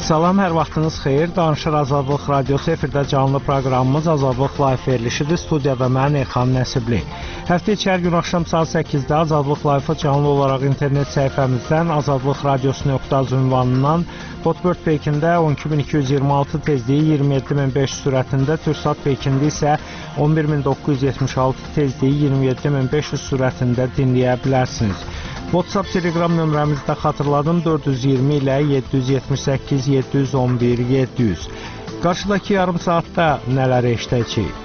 Salam, hər vaxtınız xeyir. Danışır Azadlıq Radiosu efirdə canlı proqramımız Azadlıq Live verilişidir. Studiyada mən Elxan Nəsibli. Həftə içi hər gün axşam saat 8-də Azadlıq Live-ı canlı olaraq internet səhifəmizdən azadlıqradiosu.az ünvanından Hotbird peykində 12226 tezliyi 27500 sürətində, Türksat peykində isə 11976 tezliyi 27500 sürətində dinləyə bilərsiniz. WhatsApp Telegram nömrəmizdə xatırladım 420 ilə 778 711 700. Qarşıdakı yarım saatda nələr eşidəcəyik?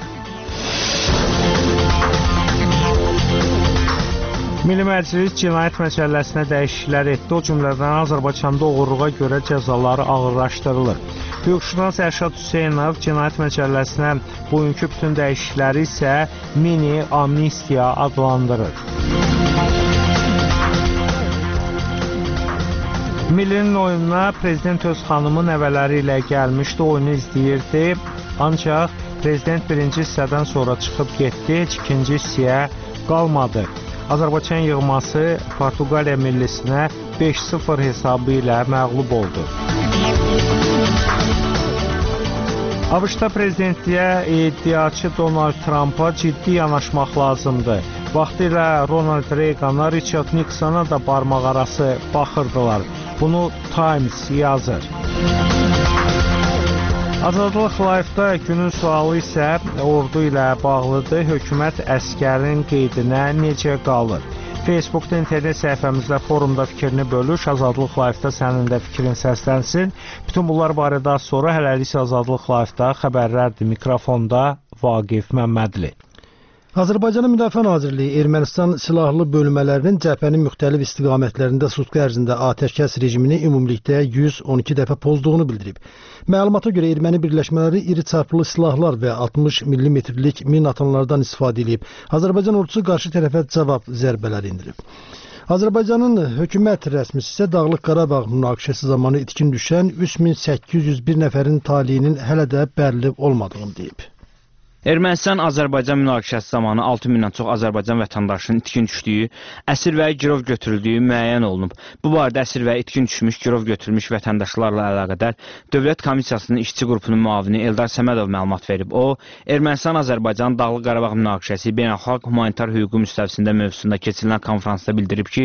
Milli Məclis Cinayət Məcəlləsinə dəyişikliklər etdi. O cümlədən Azərbaycanda oğurluğa görə cəzaları ağırlaşdırılır. Hüquqşünas Ərşad Hüseynov Cinayət Məcəlləsinə bugünkü bütün dəyişiklikləri isə mini amnistiya adlandırır. Millinin oyununa Prezident öz xanımı nəvələri ilə gəlmişdi, oyunu izləyirdi. Ancaq Prezident birinci hissədən sonra çıxıb getdi, ikinci hissəyə qalmadı. Azərbaycan yığması Portuqaliya millisinə 5-0 hesabı ilə məğlub oldu. ABŞ-da prezidentliyə iddiaçı Donald Trumpa ciddi yanaşmaq lazımdır. Vaxtilə Ronald Reagana, Richard Nixona da barmaq arası baxırdılar. Bunu Times yazır. Azadlıq Live-da günün sualı isə ordu ilə bağlıdır. Hökumət əskərin qeydinə necə qalır? Facebookda internet səhifəmizdə forumda fikrini bölüş. Azadlıq Live-da sənin də fikrin səslənsin. Bütün bunlar barədə sonra hələlik Azadlıq Live-da xəbərlərdir. Mikrofonda Vaqif Məmmədli. Azərbaycanın Müdafiə Nazirliyi Ermənistan silahlı bölmələrinin cəbhənin müxtəlif istiqamətlərində sutku ərzində atəşkəs rejimini ümumilikdə 112 dəfə pozduğunu bildirib. Məlumata görə erməni birləşmələri iri çaplı silahlar və 60 mm-lik min atanlardan istifadə edib. Azərbaycan ordusu qarşı tərəfə cavab zərbələri indirib. Azərbaycanın hökumət rəsmisi isə Dağlıq Qarabağ münaqişəsi zamanı itkin düşən 3801 nəfərin taliyinin hələ də bəlli olmadığını deyib. Ermənistan-Azərbaycan münaqişəsi zamanı 6000-dən çox Azərbaycan vətəndaşının itkin düşdüyü, əsir və girov götürüldüyü müəyyən olunub. Bu barədə əsir və itkin düşmüş, girov götürülmüş vətəndaşlarla əlaqədar Dövlət Komissiyasının işçi qrupunun müavini Eldar Səmədov məlumat verib. O, Ermənistan-Azərbaycan Dağlıq Qarabağ münaqişəsi beynəlxalq humanitar hüququ müstəvisində mövzusunda keçirilən konfransda bildirib ki,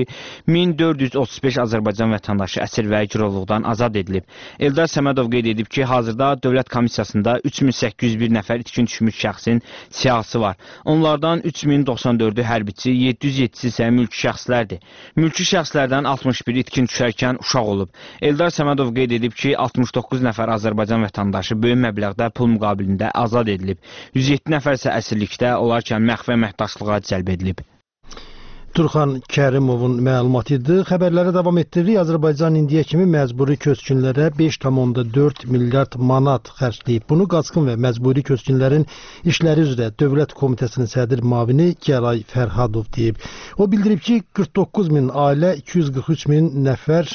1435 Azərbaycan vətəndaşı əsir və girovluqdan azad edilib. Eldar Səmədov qeyd edib ki, hazırda Dövlət Komissiyasında 3801 nəfər itkin düşmüş şəxsin siyahısı var. Onlardan 3094-ü hərbiçi, 707-si isə mülki şəxslərdir. Mülki şəxslərdən 61 itkin düşərkən uşaq olub. Eldar Səmədov qeyd edib ki, 69 nəfər Azərbaycan vətəndaşı böyük məbləğdə pul müqabilində azad edilib. 107 nəfər isə əsirlikdə olarkən məxfi əməkdaşlığa cəlb edilib. Turxan Kərimovun məlumatı idi. Xəbərlərə davam etdiririk. Azərbaycan indiyə kimi məcburi köçkünlərə 5,4 milyard manat xərcləyib. Bunu qaçqın və məcburi köçkünlərin işləri üzrə Dövlət Komitəsinin sədr müavini Gəray Fərhadov deyib. O bildirib ki, 49 min ailə, 243 min nəfər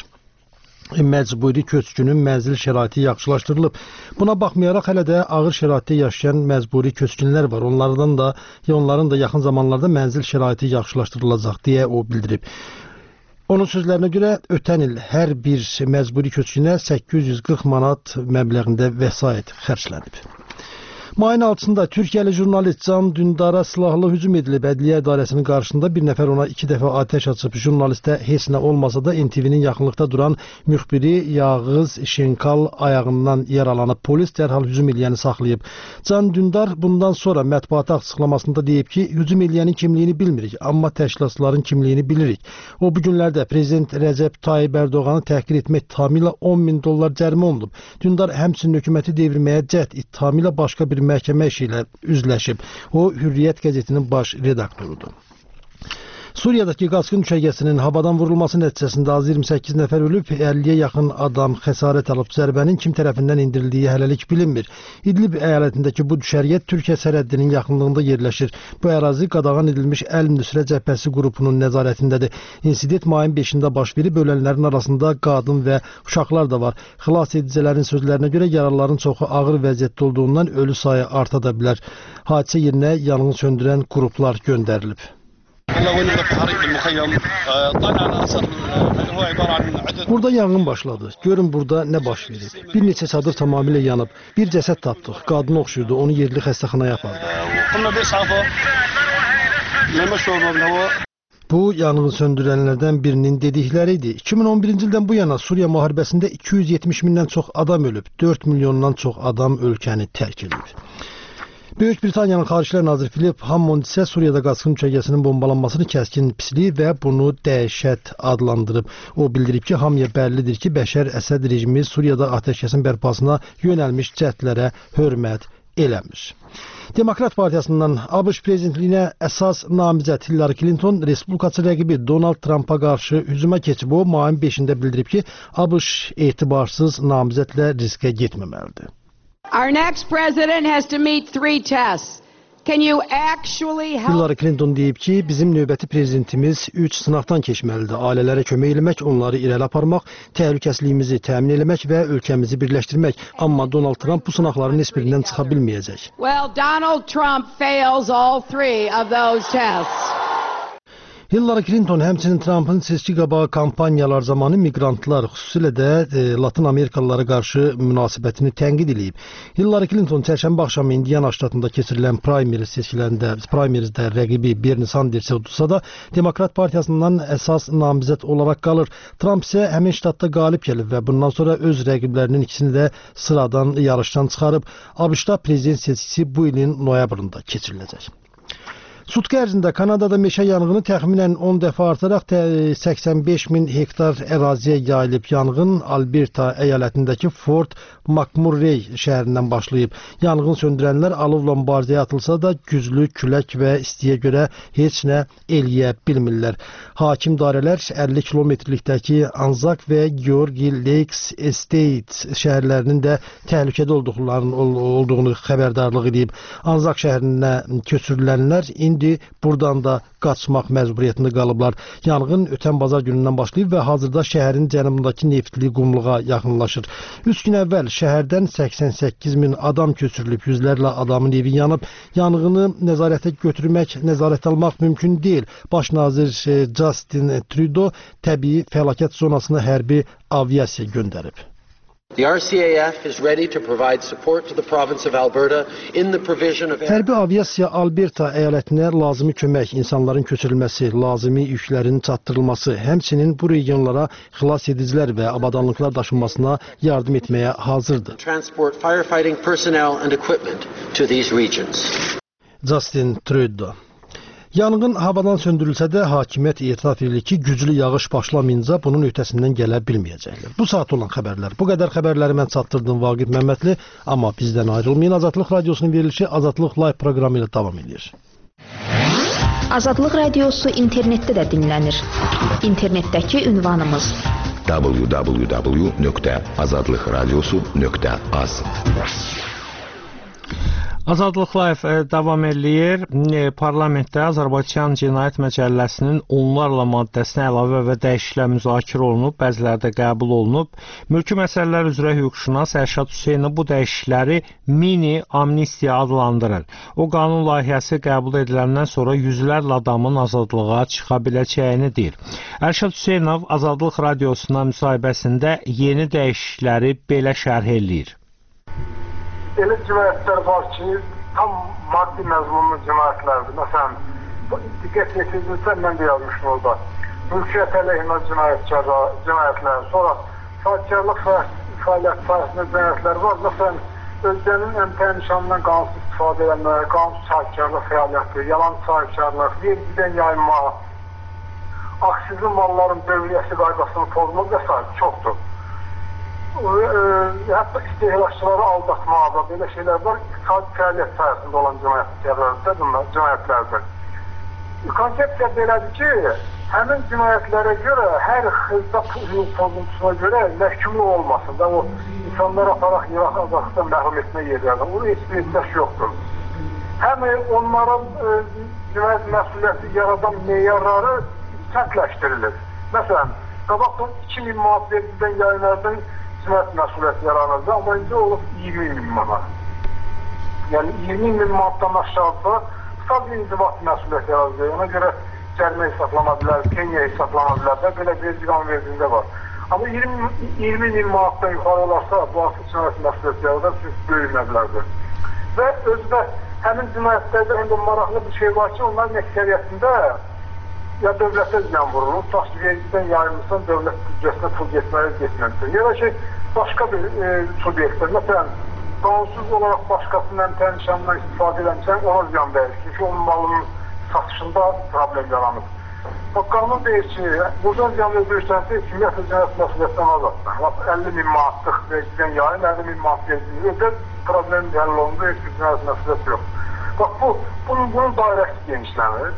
məcburi köçkünün mənzil şəraiti yaxşılaşdırılıb. Buna baxmayaraq hələ də ağır şəraitdə yaşayan məcburi köçkünlər var. Onların da yaxın zamanlarda mənzil şəraiti yaxşılaşdırılacaq deyə o bildirib. Onun sözlərinə görə ötən il hər bir məcburi köçkünə 840 manat məbləğində vəsait xərclənib. Mayın 6-da Türkiyəli jurnalist Can Dündara silahlı hücum edilib. Ədliyyə İdarəsinin qarşısında bir nəfər ona 2 dəfə atəş açıb. Jurnalistə heç nə olmasa da NTV-nin yaxınlıqda duran müxbiri Yağız Şenkal ayağından yaralanıb. Polis dərhal hücum edəni saxlayıb. Can Dündar bundan sonra mətbuata açıqlamasında deyib ki, hücum edənin kimliyini bilmirik, amma təşkilatçıların kimliyini bilirik. O bu günlərdə Prezident Rəcəb Tayyib Ərdoğanı təhqir etmək ittihamı ilə $10.000 cərimə olunub. Dündar həmçinin hökuməti devirməyə cəhd ittihamı ilə başqa bir məhkəmə işi ilə üzləşib. O, Hürriyyət qəzetinin baş redaktorudur. Suriyadakı qaçqın düşərgəsinin havadan vurulması nəticəsində az 28 nəfər ölüb, 50-yə yaxın adam xəsarət alıb. Zərbənin kim tərəfindən indirildiyi hələlik bilinmir. İdlib əyalətindəki bu düşərgə Türkiyə sərhəddinin yaxınlığında yerləşir. Bu ərazi qadağan edilmiş Əl-Nüsrə Cəbhəsi qrupunun nəzarətindədir. İnsident mayın 5-də baş verib, ölənlərin arasında qadın və uşaqlar da var. Xilas edicilərin sözlərinə görə yaralıların çoxu ağır vəziyyətdə olduğundan ölü sayı arta da bilər. Hadisə yerinə yanğın söndürən qruplar göndərilib. Burada yanğın başladı. Görün burada nə baş verib. Bir neçə çadır tamamilə yanıb. Bir cəsəd tapdıq. Qadın oxşuyurdu. Onu yerli xəstəxanaya apardıq. Bu yanğın söndürənlərdən birinin dedikləri idi. 2011-ci ildən bu yana Suriya müharibəsində 270 mindən çox adam ölüb, 4 milyondan çox adam ölkəni tərk edib. Böyük Britaniyanın Xaricilər naziri Philip Hammond isə Suriyada qaçqın düşərgəsinin bombalanmasını kəskin pislik və bunu dəhşət adlandırıb. O bildirib ki, hamıya bəllidir ki, Bəşər Əsəd rejimi Suriyada atəşkəsin bərpasına yönəlmiş cəhdlərə hörmət eləmir. Demokrat Partiyasından ABŞ prezidentliyinə əsas namizəd Hillary Clinton respublikaçı rəqibi Donald Trumpa qarşı hücuma keçib. O, mayın 5-də bildirib ki, ABŞ etibarsız namizədlə riskə getməməlidir. Our next president has to meet 3 tests. Can you actually help? Hillary Clinton deyib ki, bizim növbəti prezidentimiz 3 sınaqdan keçməlidir. Ailələrə kömək eləmək, onları irəli aparmaq, təhlükəsizliyimizi təmin eləmək və ölkəmizi birləşdirmək. Amma Donald Trump bu sınaqların heç birindən çıxa bilməyəcək. Well, Donald Trump fails all 3 of those tests. Hillary Clinton həmçinin Trumpın seçki qabağı kampanyalar zamanı miqrantlar, xüsusilə də Latin Amerikalılara qarşı münasibətini tənqid edib. Hillary Clinton çərşənbə axşamı Indiana ştatında keçirilən primarizdə rəqibi Bernie Sandersi udsa da, Demokrat Partiyasından əsas namizəd olaraq qalır. Trump isə həmin ştatda qalib gəlib və bundan sonra öz rəqiblərinin ikisini də sıradan yarışdan çıxarıb. ABŞ-da prezident seçkisi bu ilin noyabrında keçiriləcək. Sutqa ərzində Kanadada meşə yanğını təxminən 10 dəfə artaraq 85 min hektar əraziyə yayılıb. Yanğın Alberta əyalətindəki Fort McMurray şəhərindən başlayıb. Yanğın söndürənlər alovla mübarizəyə atılsa da güclü külək və istiyə görə heç nə eləyə bilmirlər. Hakim dairələr 50 kilometrlikdəki Anzak və Georgi Lakes Estate şəhərlərinin də təhlükədə olduğunu xəbərdarlıq edib. Anzak şəhərinə köçürülənlər indi buradan da qaçmaq məcburiyyətində qalıblar. Yanğın ötən bazar günündən başlayıb və hazırda şəhərin cənubundakı neftli qumluğa yaxınlaşır. 3 gün əvvəl şəhərdən 88 min adam köçürülüb, yüzlərlə adamın evi yanıb. Yanğını nəzarətə götürmək, nəzarət almaq mümkün deyil. Baş nazir Justin Trudeau təbii fəlakət zonasına hərbi aviasiya göndərib. The RCAF is ready to provide support to the province of Alberta in the provision of Hərbi aviasiya Alberta əyalətinə lazımi kömək, insanların köçürülməsi, lazımi yüklərin çatdırılması, həmçinin bu regionlara xilas edicilər və avadanlıqlar daşınmasına yardım etməyə hazırdır. Transport firefighting personnel and equipment to these regions. Justin Trudeau. Yanğın havadan söndürülsə də hakimiyyət etiraf edir ki, güclü yağış başlamayınca bunun öhdəsindən gələ bilməyəcəklər. Bu saat olan xəbərlər. Bu qədər xəbərləri mən çatdırdım Vaqif Məmmədli, amma bizdən ayrılmayın. Azadlıq Radiosunun verilişi Azadlıq Live proqramı ilə davam edir. Azadlıq Radiosu internetdə də dinlənir. İnternetdəki ünvanımız www.azadlıqradiosu.az. Azadlıq Live davam eləyir. Parlamentdə Azərbaycan Cinayət Məcəlləsinin onlarla maddəsinə əlavə və dəyişikliklər müzakirə olunub, bəziləri də qəbul olunub. Mülki məsələlər üzrə hüquqşünas Ərşad Hüseynov bu dəyişiklikləri mini amnistiya adlandırır. O qanun layihəsi qəbul ediləndən sonra yüzlərlə adamın azadlığa çıxa biləcəyini deyir. Ərşad Hüseynov Azadlıq Radiosuna müsahibəsində yeni dəyişiklikləri belə şərh eləyir. Elə cinayətlər var ki, tam maddi məzmunlu cinayətlərdir. Məsələn, diqqət yetirdinizsə, mən də yazmışım orada. Mülkiyyət əleyhinə cinayətlər, sonra sahibkarlıq fəaliyyəti sahəsində cinayətlər var. Məsələn, ölkənin əmtəyə nişanından qanunsuz istifadə edilmə, qanunsuz sahibkarlıq fəaliyyəti, yalan sahibkarlıq, vergidən yayınma, aksizli malların dövriyyəsi qaydasının pozma və s. çoxdur. Hətta istehlakçıları aldatmada belə şeylər var, iqtisadi fəaliyyət sahəsində olan cinayətlərdir. Konsepsiya belədir ki, həmin cinayətlərə görə hər xırda hüquq pozuntusuna görə məhkumluq olmasın da, o insanlar aparaq yıraq azadlıqdan məhrum etmə yerlərdir. Onun heç bir ehtiyac yoxdur. Həm onların cinayət məsuliyyəti yaradan meyarları sərtləşdirilir. Məsələn, qabaqdan 2000 manat vergidən yayınlardan cinayət məsuliyyəti yaranırdı, amma indi olub 20 min manat. Yəni 20 min manatdan aşağıda sadəcə inzibat məsuliyyəti yaranır. Ona görə cərimə hesablana bilər, Kenya hesablana bilər və belə bir qanunvericiliyində var. Amma 20 min manatdan yuxarı olarsa, bu artıq cinayət məsuliyyəti yaradır, çünki böyük məbləğdir. Və özü də həmin cinayətlərdə həm də maraqlı bir şey var ki, onların əksəriyyətində ya dövlətə ziyan vurulur, vergidən yayılmışsan dövlət büdcəsinə pul getməlidir. Ya da ki, başqa bir subyektlər, məsələn, qanunsuz olaraq başqasının təmişanından istifadə edəmsən, ona ziyan verir. Çünki onun malının satışında problem yaranır. Bax, qanun deyir ki, buradan ziyan öldürürsənsə, ümumiyyətlə cinayət məsuliyyətdən azaddır. 50 min manatlıq vergidən yayın, 50 min manat vergini ödər, problem həll olundu, heç bir cinayət məsuliyyəti yox. Bax, bunun dairəsi genişlənir.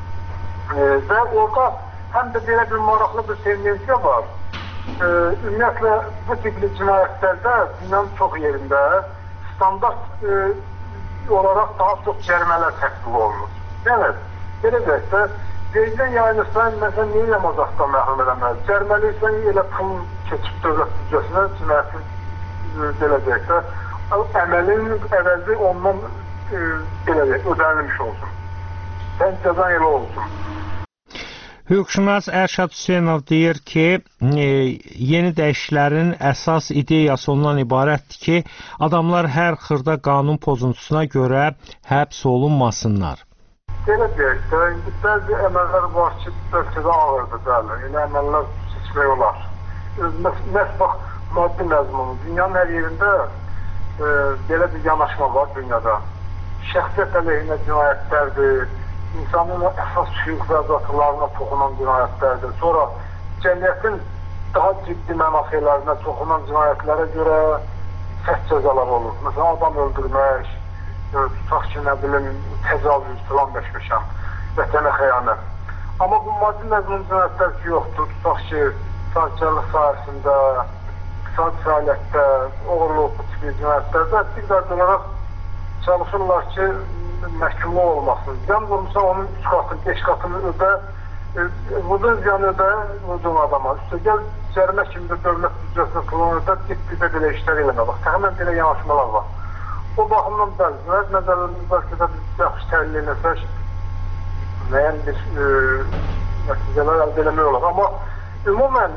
Və orada həm də belə bir maraqlı bir tendensiya var. Ümumiyyətlə, bu tipli cinayətlərdə dünyanın çox yerində standart olaraq daha çox cərimələr tətbiq olunur. Yəni, belə deyək də, vergidən yayınırsan, məsələn, neyə mazaqdan məhrum eləməlidir? Cəriməliysən, elə pul keçib dövlət büdcəsinə cinayəti, belə deyək də, əməlinin əvəzi ondan, belə deyək, ödənilmiş olsun. Sən cəzan elə olsun. Hüquqşünas Ərşad Hüseynov deyir ki, yeni dəyişikliklərin əsas ideyası ondan ibarətdir ki, adamlar hər xırda qanun pozuntusuna görə həbs olunmasınlar. Belə deyək də, indi bəzi əməllər var ki, bəlkə də ağırdır, bəli. Yəni, əməllər seçmək olar. Məhz bax, maddi məzmunu. Dünyanın hər yerində belə bir yanaşma var dünyada. Şəxsiyyət əleyhinə cinayətlərdir, insanın əsas hüquq və azadlıqlarına toxunan cinayətlərdir. Sonra cəmiyyətin daha ciddi mənafelərinə toxunan cinayətlərə görə sərt cəzalar olur. Məsələn, adam öldürmək, tutaq ki, nə bilim, təcavüz, filan beşmişəm, vətənə xəyanət. Amma bu maddi məzmun cinayətlər ki, yoxdur. Tutaq ki, sahibkarlıq sahəsində, iqtisadi fəaliyyətdə, oğurluq, bu tipli cinayətlərdə bir olaraq çalışırlar ki, məhkumluq olmasın. Ziyan vurmuşsa onun 3 qatını, 5 qatını ödə, vurduğun ziyanı ödə, vurduğun adama. Üstəgəl cərimə kimi də dövlət büdcəsinə pulunu ödə, ciddi belə işlər eləmə. Bax, təxminən belə yanaşmalar var. O baxımdan bəzi nəzərlərimiz bəlkə də biz yaxşı təhlil eləsək, müəyyən bir nəticələr əldə eləmək olar. Amma ümumən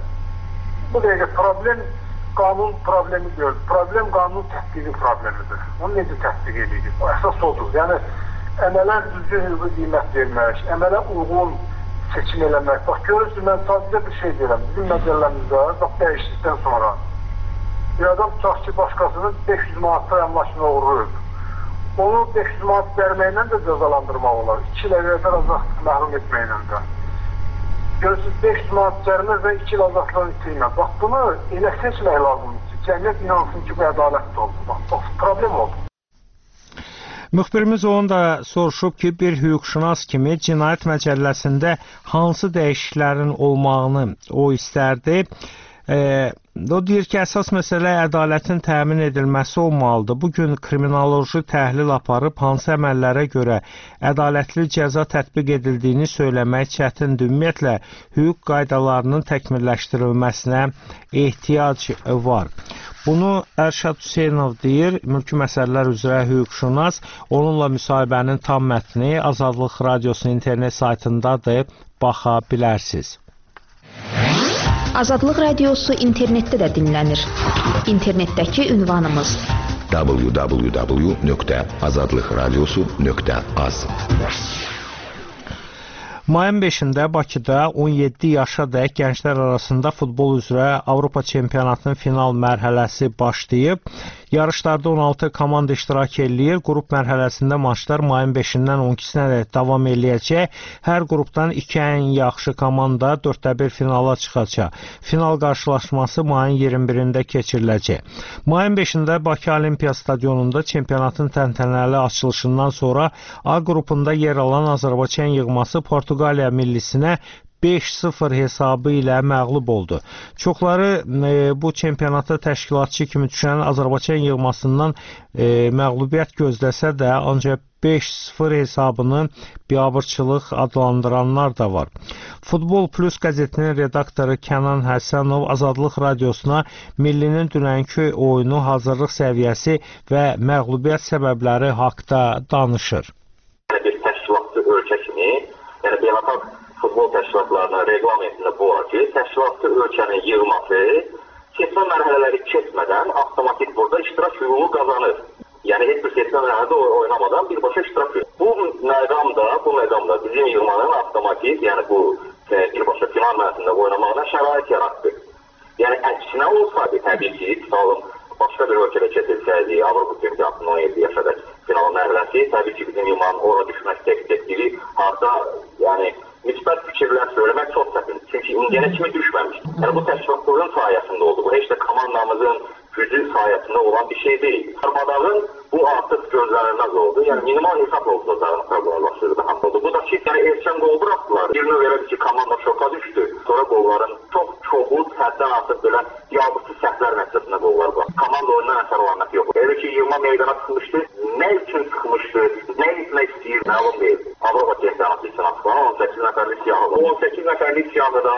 bu dəqiqə problem qanun problemi deyil. Problem qanun tətbiqi problemidir. Onu necə tətbiq edilir? O əsas odur. Yəni, əmələ düzgün hüquqi qiymət vermək, əmələ uyğun seçim eləmək. Bax, görürsün, mən sadəcə bir şey deyirəm. Bizim məcəlləmizdə, bax, dəyişdikdən sonra bir adam tutaq ki, başqasının 500 manatda əmlakını uğurur. Onu 500 manat verməklə də cəzalandırmaq olar. 2 ilə qədər azadlıq məhrum etməklə də. Görürsünüz, 500 manat cərimə və 2 il azadlığını itirmək. Bax, bunu elə seçmək lazımdır ki, cəmiyyət inansın ki, bu ədalətli oldu. Bax, problem oldu. Müxbirimiz onu da soruşub ki, bir hüquqşünas kimi cinayət məcəlləsində hansı dəyişikliklərin olmağını o istərdi. O deyir ki, əsas məsələ ədalətin təmin edilməsi olmalıdır. Bugün kriminoloji təhlil aparıb hansı əməllərə görə ədalətli cəza tətbiq edildiyini söyləmək çətindir. Ümumiyyətlə, hüquq qaydalarının təkmilləşdirilməsinə ehtiyac var. Bunu Ərşad Hüseynov deyir, mülki məsələlər üzrə hüquqşünas. Onunla müsahibənin tam mətni Azadlıq Radiosunun internet saytındadır, baxa bilərsiniz. Azadlıq Radiosu internetdə də dinlənir. İnternetdəki ünvanımız www.azadlıqradiosu.az. Mayın 5-də Bakıda 17 yaşadək gənclər arasında futbol üzrə Avropa çempionatının final mərhələsi başlayıb. Yarışlarda 16 komanda iştirak eləyir. Qrup mərhələsində maçlar mayın 5-dən 12-sinə davam eləyəcək. Hər qrupdan 2 ən yaxşı komanda 4-1 finala çıxacaq. Final qarşılaşması mayın 21-də keçiriləcək. Mayın 5-də Bakı Olimpiya Stadionunda çempionatın təntənəli açılışından sonra A qrupunda yer alan Azərbaycan yığması Portuqaliya millisinə 5-0 hesabı ilə məğlub oldu. Çoxları bu çempionata təşkilatçı kimi düşən Azərbaycan yığmasından məğlubiyyət gözləsə də, ancaq 5-0 hesabını biabırçılıq adlandıranlar da var. Futbol Plus qəzetinin redaktoru Kənan Həsənov Azadlıq Radiosuna millinin dünənki oyunu, hazırlıq səviyyəsi və məğlubiyyət səbəbləri haqda danışır. Bir təşkilatçı ölkə kimi, yəni beynəlxalq futbol təşkilatlarının reglamentində bu var ki, təşkilatçı ölkənin yığması seçmə mərhələləri keçmədən avtomatik burada iştirak hüququ qazanır. Yəni heç bir seçmə mərhələdə oynamadan birbaşa iştirak edir. Bu məqamda bizim yığmanın avtomatik, yəni bu birbaşa final mərhələsində oynamağına şərait yaratdı. Yəni əksinə olsaydı təbii ki, tutalım başqa bir ölkədə keçirsəydi, Avropa Çempionatının 17 yaşadək final mərhələsi, təbii ki, bizim yığmanın ora düşmək təklif harda, yəni müsbət fikirlər söyləmək çox çətindir. Çünki indiyənə kimi düşməmiş. Yəni bu təşkilatların sayəsində oldu. Bu heç də komandamızın gücü sayəsində olan bir şey deyil. Darmadağın bu artıq gözlənilməz oldu. Yəni minimal hesabla olacağını proqramlaşdırdı. Bu da ki, yəni erkən qol buraxdılar. Bir növ elədi ki, komanda şoka düşdü. Sonra qolların çoxu həddən artıq belə yabısı səhvlər nəticəsində qollar var. Komanda oyundan əsər alaməti yox. Elə ki, yığma meydana çıxmışdı. Nə üçün çıxmışdı? Nə etmək istəyir? Məlum deyil. Avropa Çempionatı üçün açıqlanan 18 nəfərlik siyahı var. 18 nəfərlik siyahıda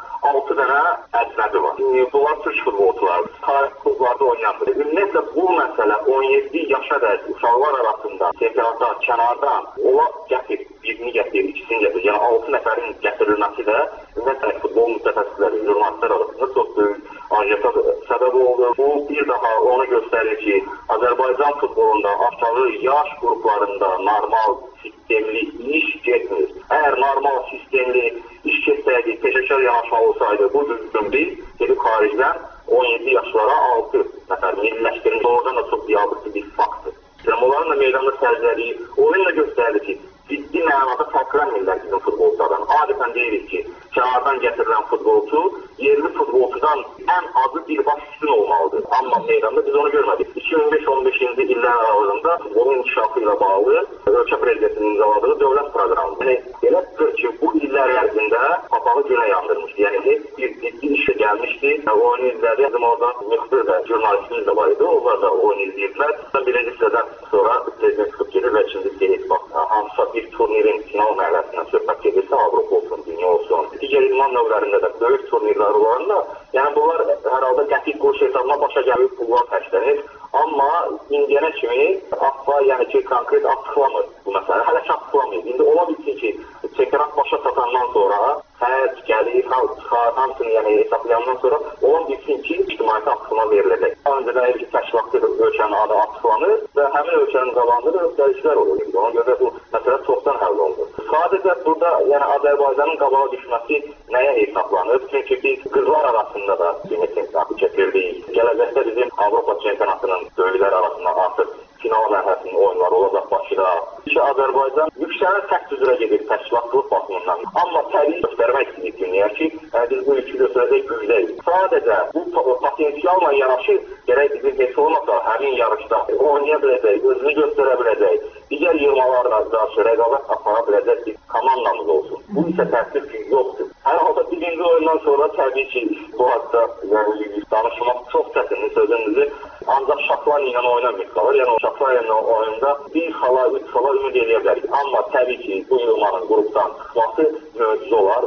6 dənə əcnəbi var. Bunlar Türk futbolçular, tarix klublarda oynayandır. Ümumiyyətlə bu məsələ 17 yaşa dək uşaqlar arasında çempionatdan, kənardan ola gətir, birini gətir, ikisini gətir. Yəni 6 nəfərin gətirilməsi də ümumiyyətlə futbol mütəxəssisləri, jurnalistlər arasında çox böyük ancaq səbəb oldu. Bu bir daha onu göstərir ki, Azərbaycan futbolunda aşağı yaş qruplarında normal sistemli iş getmir. Əgər normal sistemli iş keçsəydi, peşəkar yanaşma olsaydı, bu düzgün biz gedib xaricdən 17 yaşlara 6 nəfər milliləşdirilmiş. Oradan da çox yabısı bir faktdır. Onların da meydanda sərcəliyi oyun da göstərdi ki, ciddi mənada fərqlənmirlər bizim futbolçulardan. Adətən deyirik ki, kənardan gətirilən futbolçu yerli futbolçudan ən azı bir baş üstün olmalıdır. Amma meydanda biz onu görmədik. 2015-15-ci illər aralığında futbolun inkişafı ilə bağlı ölkə prezidentinin imzaladığı dövlət proqramı. Yəni, elədir ki, bu illər ərzində papağı günə yandırmışdı. Yəni, heç bir ciddi işə gəlmişdi. Oyunu izlədi. Bizim orada müxbir və jurnalistimiz də var idi. Onlar da oyunu izləyirlər. Birinci sırada sonra prezident çıxıb gedir və ikinci seyir hansısa bir turnirin final mərhələsindən söhbət gedirsə, Avropa olsun, dünya olsun. Digər idman növlərində də böyük turnirlər olarında, yəni bunlar hər halda qəpik quruş hesabına başa gəlib pullar xərclənir. Amma indiyənə kimi AFFA, yəni ki, konkret açıqlamır bu məsələ. Hələ ki açıqlamayır. İndi ola bilsin ki, çempionat başa çatandan sonra xərc, gəlir, hamısını yəni hesaplayandan sonra ola bilsin ki, ictimaiyyətə açıqlama veriləcək. Öncədən ilk təşkilatlı ölkənin adı açıqlanır və həmin ölkənin qabağında dəyişikliklər olur. Ona görə bu məsələ çoxdan həll olunur. Sadəcə burada yəni Azərbaycanın qabağa düşməsi nəyə hesablanır? Çünki biz qızlar arasında da çempionatı keçirdik. Gələcəkdə bizim Avropa çempionatının böyüklər arasında artıq final mərhələsinin oyunları olacaq Bakıda. Azərbaycan yüksələn səkt üzrə gedir təşkilatlıq baxımından. Amma təbii göstərmək istədik dünyaya ki, biz bu yükü göstərəcək gücdəyik. Sadəcə bu potensialla yanaşı gərək bizim heç olmasa həmin yarışda oynaya biləcək, özünü göstərə biləcək, digər yığmalarla qarşı rəqabət apara biləcək bir komandamız olsun. Bu isə təəssüf ki, yoxdur. Hər halda birinci oyundan sonra təbii ki, bu haqda danışmaq çox çətindir sözünüzü. Ancaq Şotlandiya ilə oynamayıb qalır. Yəni o Şotlandiya ilə oyunda bir xala, 3 xala ümid edə bilərik. Amma təbii ki, bu yığmanın qrupdan çıxması möcüzə olar.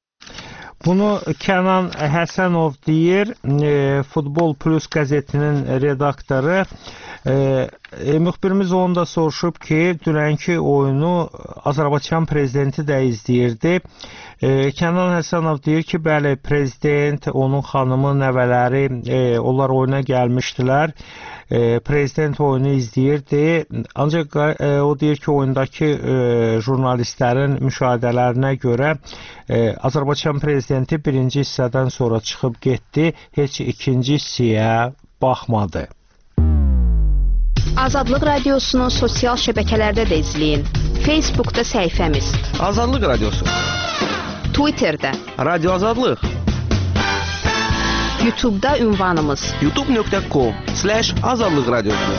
Bunu Kənan Həsənov deyir, Futbol Plus qəzetinin redaktoru. Müxbirimiz onu da soruşub ki, dünənki oyunu Azərbaycan prezidenti də izləyirdi. Kənan Həsənov deyir ki, bəli, prezident, onun xanımı, nəvələri, onlar oyuna gəlmişdilər. Prezident oyunu izləyirdi. Ancaq o deyir ki, oyundakı jurnalistlərin müşahidələrinə görə Azərbaycan prezidenti birinci hissədən sonra çıxıb getdi, heç ikinci hissəyə baxmadı. Azadlıq Radiosunu sosial şəbəkələrdə də izləyin. Facebookda səhifəmiz Azadlıq Radiosu, Twitterdə Radio Azadlıq, YouTube'da ünvanımız youtube.com/Azadlıq Radiosu.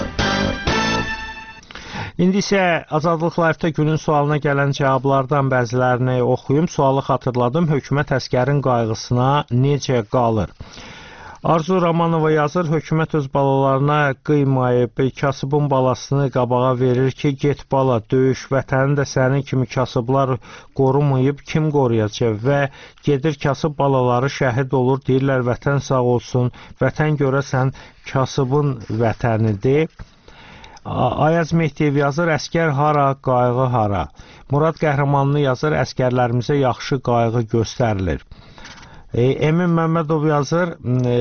İndi isə Azadlıq Live-da günün sualına gələn cavablardan bəzilərini oxuyum. Sualı xatırladım. Hökumət əsgərin qayğısına necə qalır? Arzu Romanova yazır, hökumət öz balalarına qıymayıb, kasıbın balasını qabağa verir ki, get bala, döyüş, vətəni də sənin kimi kasıblar qorumayıb, kim qoruyacaq və gedir kasıb balaları şəhid olur, deyirlər vətən sağ olsun, vətən görəsən kasıbın vətənidir. Ayaz Mehdiyev yazır, əskər hara, qayğı hara. Murad Qəhrəmanlı yazır, əskərlərimizə yaxşı qayğı göstərilir. Emin Məmmədov yazır,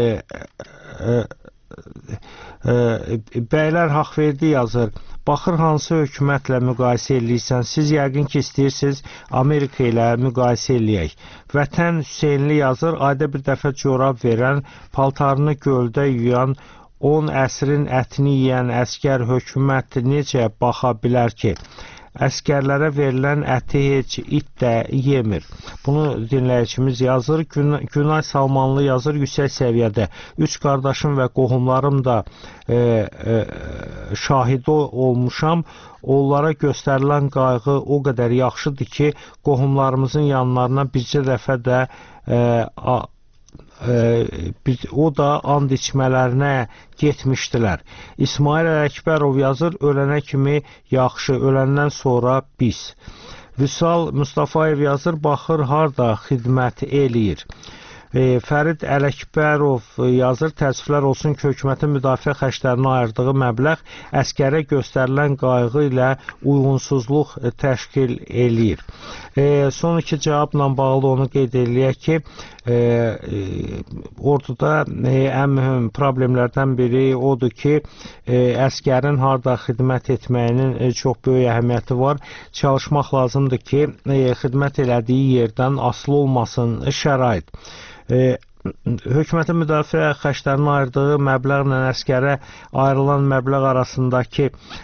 bəylər Haqverdi yazır, baxır hansı hökumətlə müqayisə eləyirsən, siz yəqin ki istəyirsiniz Amerika ilə müqayisə eləyək. Vətən Hüseynli yazır, ayda bir dəfə corab verən, paltarını göldə yuyan, 10 əsrin ətini yeyən əskər hökumət necə baxa bilər ki? Əskərlərə verilən əti heç it də yemir. Bunu dinləyicimiz yazır. Günay Salmanlı yazır, yüksək səviyyədə. 3 qardaşım və qohumlarım da şahidi olmuşam. Onlara göstərilən qayğı o qədər yaxşıdır ki, qohumlarımızın yanlarına bircə dəfə də o da and içmələrinə getmişdilər. İsmail Əkbərov yazır, ölənə kimi yaxşı, öləndən sonra pis. Vüsal Mustafayev yazır, baxır harda xidmət eləyir. Fərid Ələkbərov yazır, təəssüflər olsun ki, hökumətin müdafiə xərclərinə ayırdığı məbləğ əskərə göstərilən qayğı ilə uyğunsuzluq təşkil eləyir. Son iki cavabla bağlı onu qeyd eləyək ki, orduda ən mühüm problemlərdən biri odur ki, əskərin harda xidmət etməyinin çox böyük əhəmiyyəti var. Çalışmaq lazımdır ki, xidmət elədiyi yerdən asılı olmasın şərait. Hökumətin müdafiə xərclərinə ayırdığı məbləğlə əskərə ayrılan məbləğ arasındakı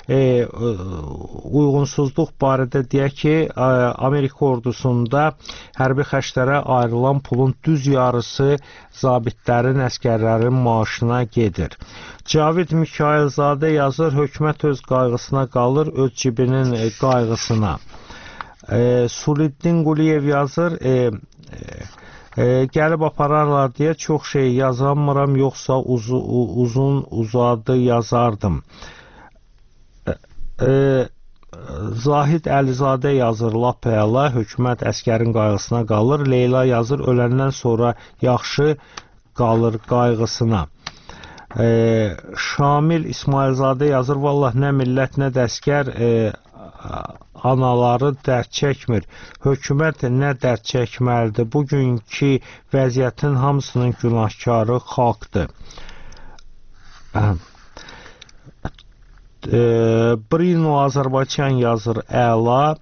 uyğunsuzluq barədə deyək ki, Amerika ordusunda hərbi xərclərə ayrılan pulun düz yarısı zabitlərin, əskərlərin maaşına gedir. Cavid Mikailzadə yazır, hökumət öz qayğısına qalır, öz cibinin qayğısına. Suliddin Quliyev yazır, gəlib apararlar deyə çox şey yazamıram, yoxsa uzadı yazardım. Zahid Əlizadə yazır, lap əla, hökumət əskərin qayğısına qalır. Leyla yazır, öləndən sonra yaxşı qalır qayğısına. Şamil İsmailzadə yazır, vallah nə millət, nə də əskər anaları dərd çəkmir. Hökumət nə dərd çəkməlidir? Bugünkü vəziyyətin hamısının günahkarı xalqdır. Brino Azərbaycan yazır, əla.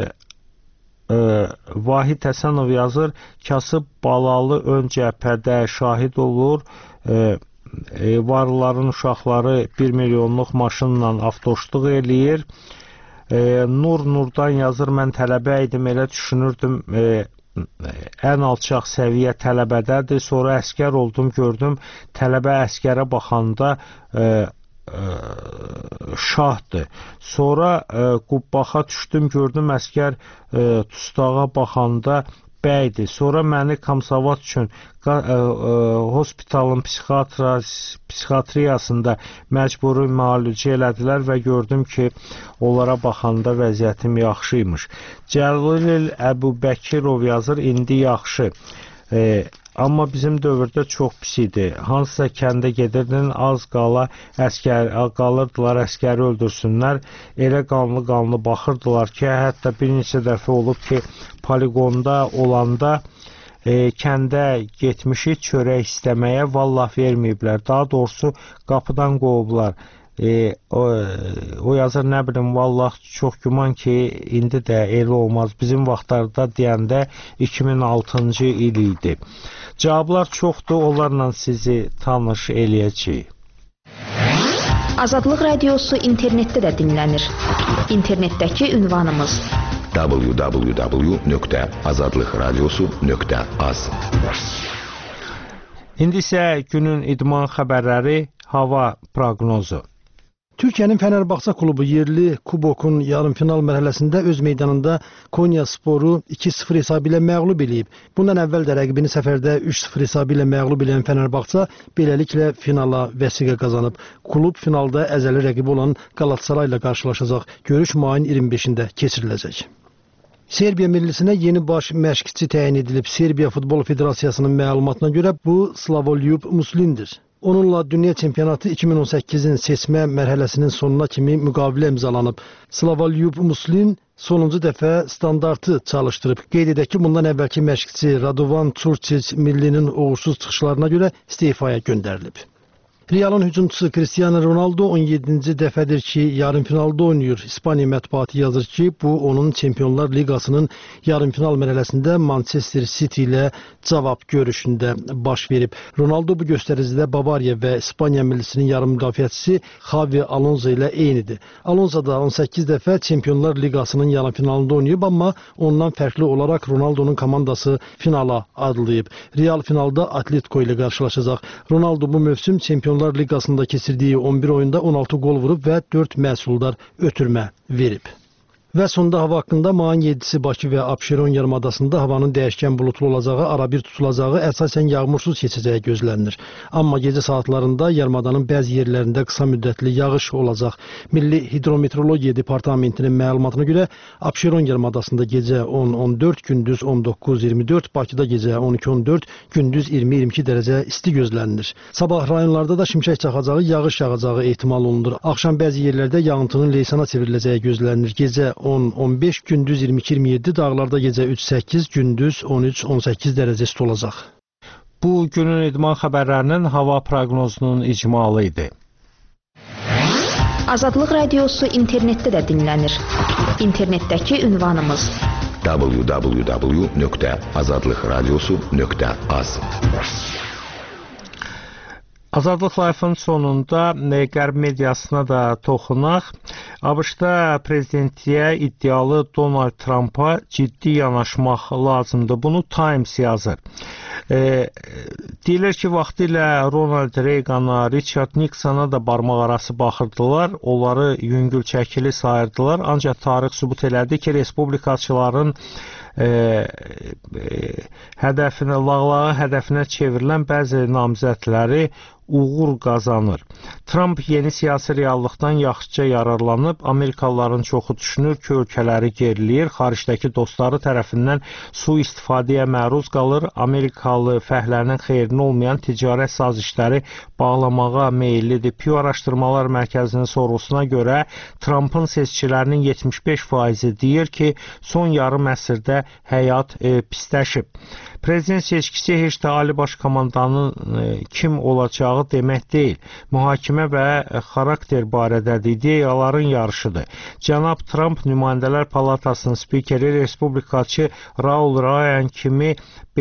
Vahid Həsənov yazır, kasıb balalı ön cəbhədə şahid olur. Varlıların uşaqları 1 milyonluq maşınla avtoşluq eləyir. Nurdan yazır, mən tələbə idim, elə düşünürdüm ən alçaq səviyyə tələbədədir, sonra əskər oldum, gördüm tələbə əskərə baxanda şahdır. Sonra qubbaxa düşdüm, gördüm əskər tustağa baxanda bəydir. Sonra məni Komsavat üçün hospitalın psixiatriyasında məcburi müalicə elədilər və gördüm ki, onlara baxanda vəziyyətim yaxşıymış. Cəlil Əbubəkirov yazır, indi yaxşı. Amma bizim dövrdə çox pis idi. Hansısa kəndə gedirdin, az qalırdılar, əskəri öldürsünlər. Elə qanlı baxırdılar ki, hətta bir neçə dəfə olub ki, poligonda olanda kəndə getmişik çörək istəməyə, vallah verməyiblər. Daha doğrusu qapıdan qovublar. O yazır, nə bilim, vallah çox güman ki, indi də elə olmaz. Bizim vaxtlarda deyəndə 2006-cı il idi. Cavablar çoxdur, onlarla sizi tanış eləyəcəyik. Azadlıq Radiosu internetdə də dinlənir. İnternetdəki ünvanımız www.azadlıqradiosu.az. İndi isə günün idman xəbərləri, hava proqnozu. Türkiyənin Fənərbağça klubu yerli kubokun yarımfinal mərhələsində öz meydanında Konya Sporu 2-0 hesabı ilə məğlub eləyib. Bundan əvvəl də rəqibini səfərdə 3-0 hesabı ilə məğlub eləyən Fənərbağça beləliklə finala vəsiqə qazanıb. Klub finalda əzəli rəqibi olan Galatasaray ilə qarşılaşacaq. Görüş mayın 25-də keçiriləcək. Serbiya millisinə yeni baş məşqçi təyin edilib. Serbiya Futbol Federasiyasının məlumatına görə bu Slavoljub Muslindir. Onunla dünya çempionatı 2018-in seçmə mərhələsinin sonuna kimi müqavilə imzalanıb. Slavolyub Muslin sonuncu dəfə standartı çalışdırıb. Qeyd edək ki, bundan əvvəlki məşqçi Radovan Çurçic millinin uğursuz çıxışlarına görə istefaya göndərilib. Realın hücumçusu Cristiano Ronaldo 17-ci dəfədir ki, yarımfinalda oynayır. İspaniya mətbuatı yazır ki, bu onun Çempionlar Liqasının yarımfinal mərhələsində Manchester City ilə cavab görüşündə baş verib. Ronaldo bu göstəricidə Bavariya və İspaniya millisinin yarım müdafiəçisi Xavi Alonso ilə eynidir. Alonso da 18 dəfə Çempionlar Liqasının yarımfinalında oynayıb, amma ondan fərqli olaraq Ronaldo'nun komandası finala adlayıb. Real finalda Atletico ilə qarşılaşacaq. Ronaldo bu mövsüm Çempionlar Liqasında keçirdiyi 11 oyunda 16 gol vurub və 4 məhsuldar ötürmə verib. Və sonda hava haqqında mayın 7-si Bakı və Abşeron yarımadasında havanın dəyişkən bulutlu olacağı, arabir tutulacağı, əsasən yağmursuz keçəcəyi gözlənilir. Amma gecə saatlarında yarımadanın bəzi yerlərində qısa müddətli yağış olacaq. Milli Hidrometeorologiya Departamentinin məlumatına görə Abşeron yarımadasında gecə 10-14, gündüz 19-24, Bakıda gecə 12-14, gündüz 20-22 dərəcə isti gözlənilir. Sabah rayonlarda da şimşək çaxacağı, yağış yağacağı ehtimal olunur. Axşam bəzi yerlərdə yağıntının leysana çevriləcəyi gözlənilir. Gecə 10-15, gündüz 22-27, dağlarda gecə 3-8, gündüz 13-18 dərəcə isti olacaq. Bu günün idman xəbərlərinin hava proqnozunun icmalı idi. Azadlıq Radiosu internetdə də dinlənir. İnternetdəki ünvanımız www.azadlıqradiosu.az. Azadlıq Life-ın sonunda Qərb mediasına da toxunaq. ABŞ-da prezidentliyə iddialı Donald Trumpa ciddi yanaşmaq lazımdır. Bunu Times yazır. Deyilir ki, vaxtilə Ronald Reagana, Richard Nixona da barmaq arası baxırdılar, onları yüngül çəkili sayırdılar. Ancaq tarix sübut elədi ki, respublikaçıların lağlağı hədəfinə çevrilən bəzi namizədləri uğur qazanır. Trump yeni siyasi reallıqdan yaxşıca yararlanıb, Amerikalıların çoxu düşünür ki, ölkələri geriləyir, xaricdəki dostları tərəfindən sui-istifadəyə məruz qalır, Amerikalı fəhlərinin xeyrinə olmayan ticarət sazişləri bağlamağa meyillidir. Pew Araşdırmalar Mərkəzinin sorğusuna görə Trumpın seçkilərinin 75% deyir ki, son yarım əsrdə həyat pisləşib. Prezident seçkisi heç də Ali Baş Komandanın kim olacağı demək deyil. Mühakimə və xarakter barədədir, ideyaların yarışıdır. Cənab Trump Nümayəndələr Palatasının spikeri respublikaçı Raul Ryan kimi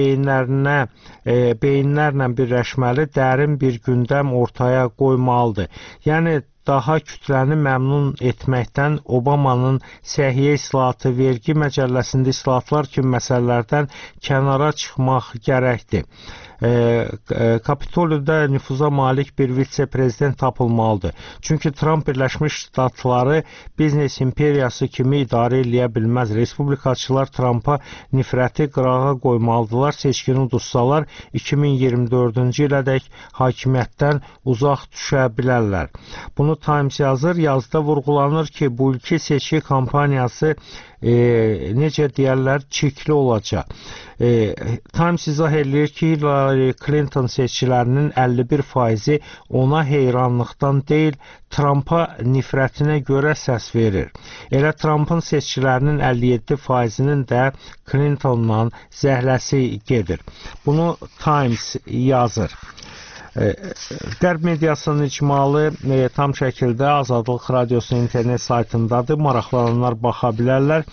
beyinlərlə birləşməli, dərin bir gündəm ortaya qoymalıdır. Yəni, daha kütləni məmnun etməkdən Obamanın səhiyyə islahatı, vergi məcəlləsində islahatlar kimi məsələlərdən kənara çıxmaq gərəkdir. Kapitoliyada nüfuza malik bir vitse-prezident tapılmalıdır. Çünki Trump Birləşmiş Ştatları biznes imperiyası kimi idarə eləyə bilməz. Respublikaçılar Trumpa nifrəti qırağa qoymalıdırlar. Seçkini uduzsalar 2024-cü ilədək hakimiyyətdən uzaq düşə bilərlər. Bunu Times yazır. Yazıda vurğulanır ki, bu ilki seçki kampaniyası necə deyərlər, çirkli olacaq. Times izah edir ki, Hillary Clinton seçkilərinin 51%-i ona heyranlıqdan deyil, Trumpa nifrətinə görə səs verir. Elə Trumpın seçkilərinin 57%-nin də Clintonla zəhləsi gedir. Bunu Times yazır. Qərb mediasının icmalı tam şəkildə Azadlıq Radiosunun internet saytındadır. Maraqlananlar baxa bilərlər.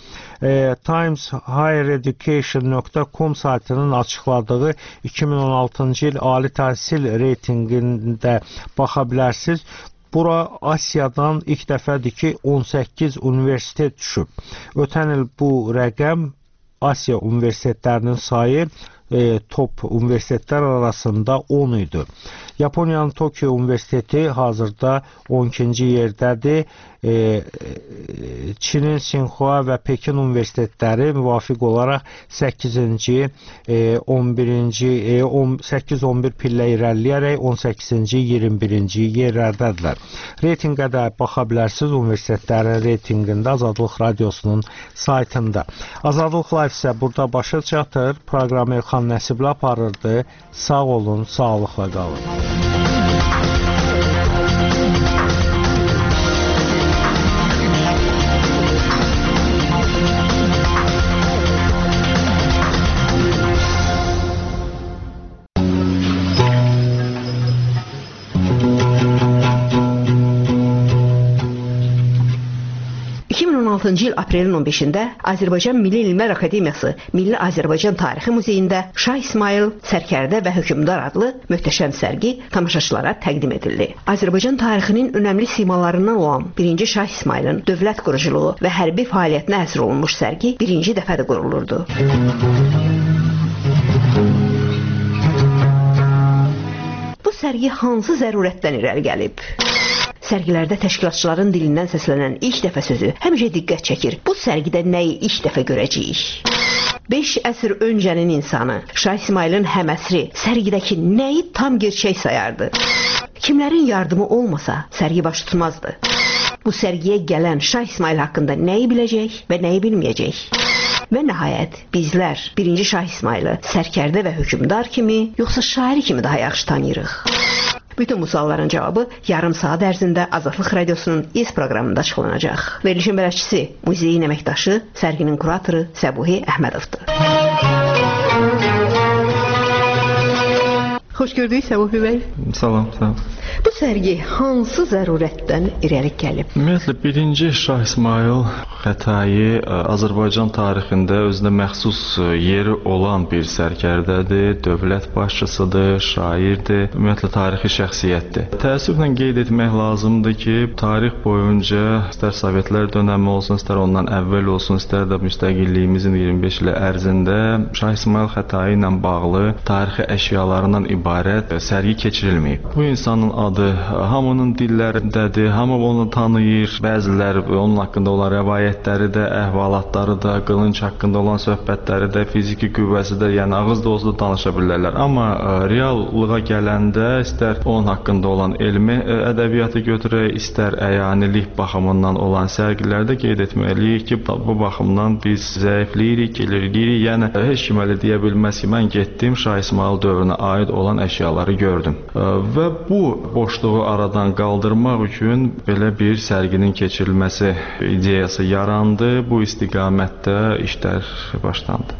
TimesHigherEducation.com saytının açıqladığı 2016-cı il ali təhsil reytinqində baxa bilərsiniz. Bura Asiyadan ilk dəfədir ki, 18 universitet düşüb. Ötən il bu rəqəm Asiya universitetlərinin sayı top universitetlər arasında 10 idi. Yaponiyanın Tokyo Universiteti hazırda 12-ci yerdədir. Çinin Sinhua və Pekin universitetləri müvafiq olaraq 8-ci, 8-11 pillə irəliləyərək 18-ci, 21-ci yerlərdədirlər. Reytinqə də baxa bilərsiniz universitetlərin reytinqində Azadlıq Radiosunun saytında. Azadlıq Live isə burada başa çatır. Proqramı Elxan Nəsibli aparırdı. Sağ olun, sağlıqla qalın. 2006-cı il aprelin 15-də Azərbaycan Milli Elmlər Akademiyası Milli Azərbaycan Tarixi Muzeyində Şah İsmayıl, Sərkərdə və Hökmdar adlı möhtəşəm sərgi tamaşaçılara təqdim edildi. Azərbaycan tarixinin önəmli simalarından olan 1-ci Şah İsmayılın dövlət quruculuğu və hərbi fəaliyyətinə həsr olunmuş sərgi birinci dəfədə qurulurdu. Bu sərgi hansı zərurətdən irəli gəlib? Sərgilərdə təşkilatçıların dilindən səslənən ilk dəfə sözü həmişə diqqət çəkir. Bu sərgidə nəyi ilk dəfə görəcəyik? 5 əsr öncənin insanı Şah İsmayılın həməsri sərgidəki nəyi tam gerçək sayardı? Kimlərin yardımı olmasa sərgi baş tutmazdı. Bu sərgiyə gələn Şah İsmayıl haqqında nəyi biləcək və nəyi bilməyəcək? Və nəhayət bizlər 1-ci Şah İsmayılı Sərkərdə və Hökmdar kimi, yoxsa şairi kimi daha yaxşı tanıyırıq? Bütün bu sualların cavabı yarım saat ərzində Azadlıq Radiosunun iz proqramında açıqlanacaq. Verilişin bələdçisi, muzeyin əməkdaşı, sərginin kuratoru Səbuhi Əhmədovdur. Xoş gördük Səbuhi bəy. Salam, salam. Bu sərgi hansı zərurətdən irəli gəlib? Ümumiyyətlə, 1-ci Şah İsmayıl Xətai Azərbaycan tarixində özünə məxsus yeri olan bir sərkərdədir, dövlət başçısıdır, şairdir, ümumiyyətlə tarixi şəxsiyyətdir. Təəssüflə qeyd etmək lazımdır ki, tarix boyunca istər Sovetlər dönəmi olsun, istər ondan əvvəl olsun, istər də müstəqilliyimizin 25 il ərzində Şah İsmayıl Xətai ilə bağlı tarixi əşyalarından ibarət sərgi keçirilməyib. Bu insanın adı hamının dillərindədir, hamı onu tanıyır, bəziləri onun haqqında olan rəvayətləri də, əhvalatları da, qılınc haqqında olan söhbətləri də, fiziki qüvvəsi də, yəni ağız dolusu danışa bilərlər. Amma reallığa gələndə istər onun haqqında olan elmi ədəbiyyatı götürək, istər əyanilik baxımından olan sərgilərdə qeyd etməliyik ki, bu baxımdan biz zəifləyirik, geriləyirik. Yəni heç kim elə deyə bilməz ki, mən getdim Şah İsmayıl dövrünə aid olan əşyaları gördüm. Və bu boşluğu aradan qaldırmaq üçün belə bir sərginin keçirilməsi ideyası yarandı. Bu istiqamətdə işlər başlandı.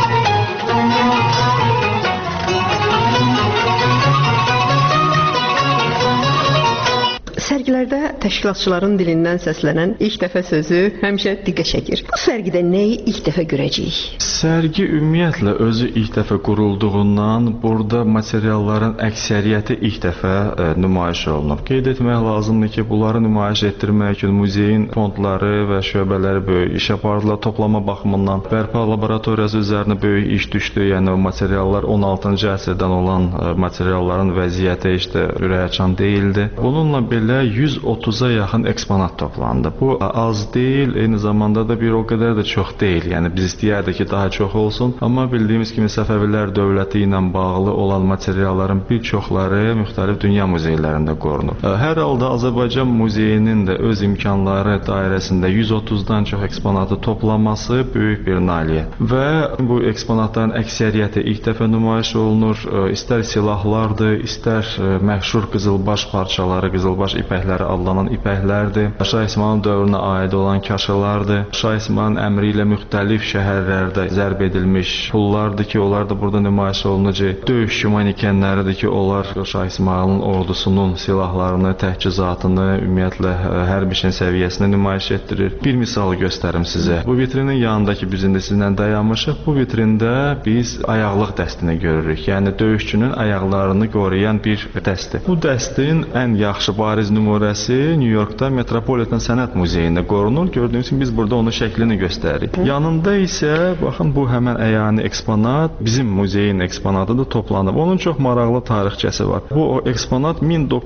Sərgilərdə təşkilatçıların dilindən səslənən ilk dəfə sözü həmişə diqqət çəkir. Bu sərgidə nəyi ilk dəfə görəcəyik? Sərgi ümumiyyətlə özü ilk dəfə qurulduğundan burada materialların əksəriyyəti ilk dəfə nümayiş olunub. Qeyd etmək lazımdır ki, bunları nümayiş etdirmək üçün muzeyin fondları və şöbələri böyük iş apardılar. Toplama baxımından bərpa laboratoriyası üzərinə böyük iş düşdü. Yəni o materiallar 16-cı əsrdən olan materialların vəziyyəti heç də ürəkaçan deyildi. Bununla belə 130-a yaxın eksponat toplandı. Bu az deyil, eyni zamanda da bir o qədər də çox deyil. Yəni biz istəyərdik ki, daha çox olsun. Amma bildiyimiz kimi Səfəvilər dövləti ilə bağlı olan materialların bir çoxları müxtəlif dünya muzeylərində qorunub. Hər halda Azərbaycan muzeyinin də öz imkanları dairəsində 130-dan çox eksponatı toplaması böyük bir nailiyyət. Və bu eksponatların əksəriyyəti ilk dəfə nümayiş olunur. İstər silahlardır, istər məşhur qızılbaş parçaları, qızılbaş ipəkləri adlanan ipəklərdir. Şah İsmayılın dövrünə aid olan kaşalardır. Şah İsmayılın əmri ilə müxtəlif şəhərlərdə zərb edilmiş pullardır ki, onlar da burada nümayiş olunacaq. Döyüş manekenləridir ki, onlar Şah İsmayılın ordusunun silahlarını, təchizatını, ümumiyyətlə hər bir şeyin səviyyəsini nümayiş etdirir. Bir misal göstərim sizə. Bu vitrinin yanındakı biz indi sizinlə dayanmışıq. Bu vitrində biz ayaqlıq dəstini görürük. Yəni döyüşçünün ayaqlarını qoruyan bir dəsti. Bu dəstin ən yaxşı bariz nümunəsi New Yorkda Metropolitan Sənət Muzeyində qorunur. Gördüyünüz kimi biz burada onun şəklini göstəririk. Yanında isə baxın bu həmən əyani eksponat bizim muzeyin eksponatıdır, toplanıb. Onun çox maraqlı tarixçəsi var. Bu eksponat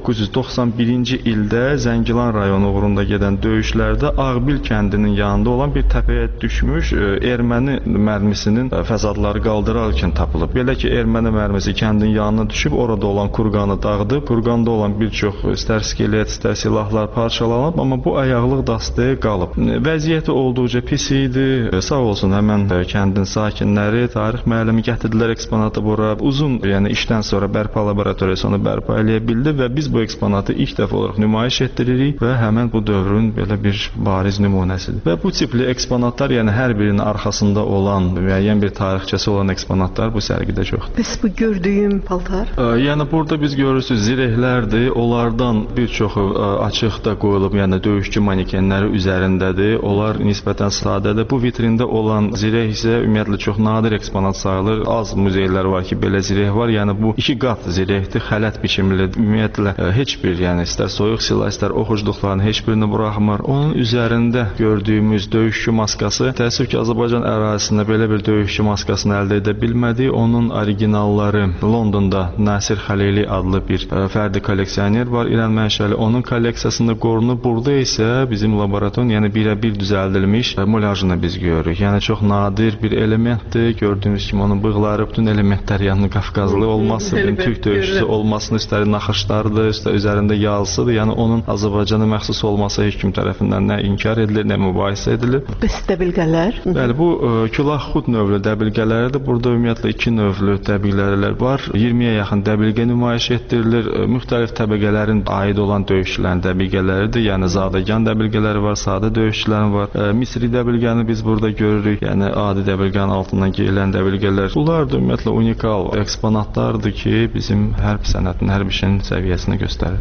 1991-ci ildə Zəngilan rayonu uğrunda gedən döyüşlərdə Ağbil kəndinin yanında olan bir təpəyə düşmüş erməni mərmisinin fəsadları qaldırarkən tapılıb. Belə ki, erməni mərmisi kəndin yanına düşüb orada olan kurqanı dağıdıb. Kurqanda olan bir çox istər skelet, istər silahlar parçalanıb, amma bu ayaqlıq dastı qalıb. Vəziyyəti olduqca pis idi. Sağ olsun həmən kəndin sakinləri, tarix müəllimi gətirdilər eksponatı bura. Uzun, yəni işdən sonra bərpa laboratoriyası onu bərpa eləyə bildi və biz bu eksponatı ilk dəfə olaraq nümayiş etdiririk və həmən bu dövrün belə bir bariz nümunəsidir. Və bu tipli eksponatlar, yəni hər birinin arxasında olan müəyyən bir tarixçəsi olan eksponatlar bu sərgidə çoxdur. Bəs bu gördüyüm paltar? Yəni burada biz görürsüz zirehlərdir. Onlardan bir çoxu açıqda qoyulub, yəni döyüşçü manekenləri üzərindədir. Onlar nisbətən sadədir. Bu vitrində olan zireh isə ümumiyyətlə çox nadir eksponat sayılır. Az muzeylər var ki, belə zireh var. Yəni bu 2 qat zirehdir, xələt biçimlidir. Ümumiyyətlə heç bir, yəni istər soyuq silah, istər oxucluqların heç birini buraxmır. Onun üzərində gördüyümüz döyüşçü maskası, təəssüf ki, Azərbaycan ərazisində belə bir döyüşçü maskasını əldə edə bilmədik. Onun originalları Londonda Nasir Xəlili adlı bir fərdi kolleksioner var, İran mənşəli. Onun kolleksiyasında qorunub. Burada isə bizim laboratoriyanın, yəni birə-bir düzəldilmiş mulyajını biz görürük. Yəni çox nadir bir elementdir. Gördüyünüz kimi onun bığları, bütün elementlər, yəni Qafqazlı olması, Türk döyüşçüsü olmasının üstəri naxışlardır, üzərində yazısıdır. Yəni onun Azərbaycana məxsus olması heç kim tərəfindən nə inkar edilir, nə mübahisə edilir. Bəs dəbilqələr? Bəli, bu külahxud növlü dəbilqələrdir. Burada ümumiyyətlə 2 növlü dəbilqələr var. 20-yə yaxın dəbilqə nümayiş etdirilir. Müxtəlif təbəqələrin aid olan döyüşçülərin dəbilqələridir. Yəni zadəgan dəbilqələri var, sadə döyüşçülərin var. Misri dəbilqəni biz burada görürük. Yəni adi dəbilqənin altından geyilən dəbilqələr. Bunlar da ümumiyyətlə unikal eksponatlardır ki, bizim hərb sənətinin, hərb işinin səviyyəsini göstərir.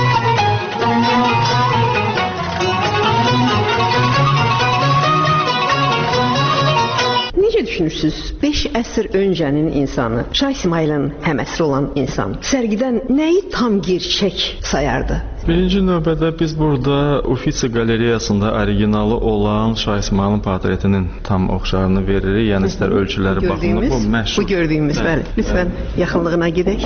Necə düşünürsünüz? 5 əsr öncənin insanı, Şah İsmayılın həməsiri olan insan sərgidən nəyi tam gerçək sayardı? Birinci növbədə biz burada Uffizi qalereyasında originalı olan Şah İsmayılın portretinin tam oxşarını veririk. Yəni istər ölçüləri baxımından bu məşhur. Bu gördüyümüz, bəli. Lütfən yaxınlığına gedək.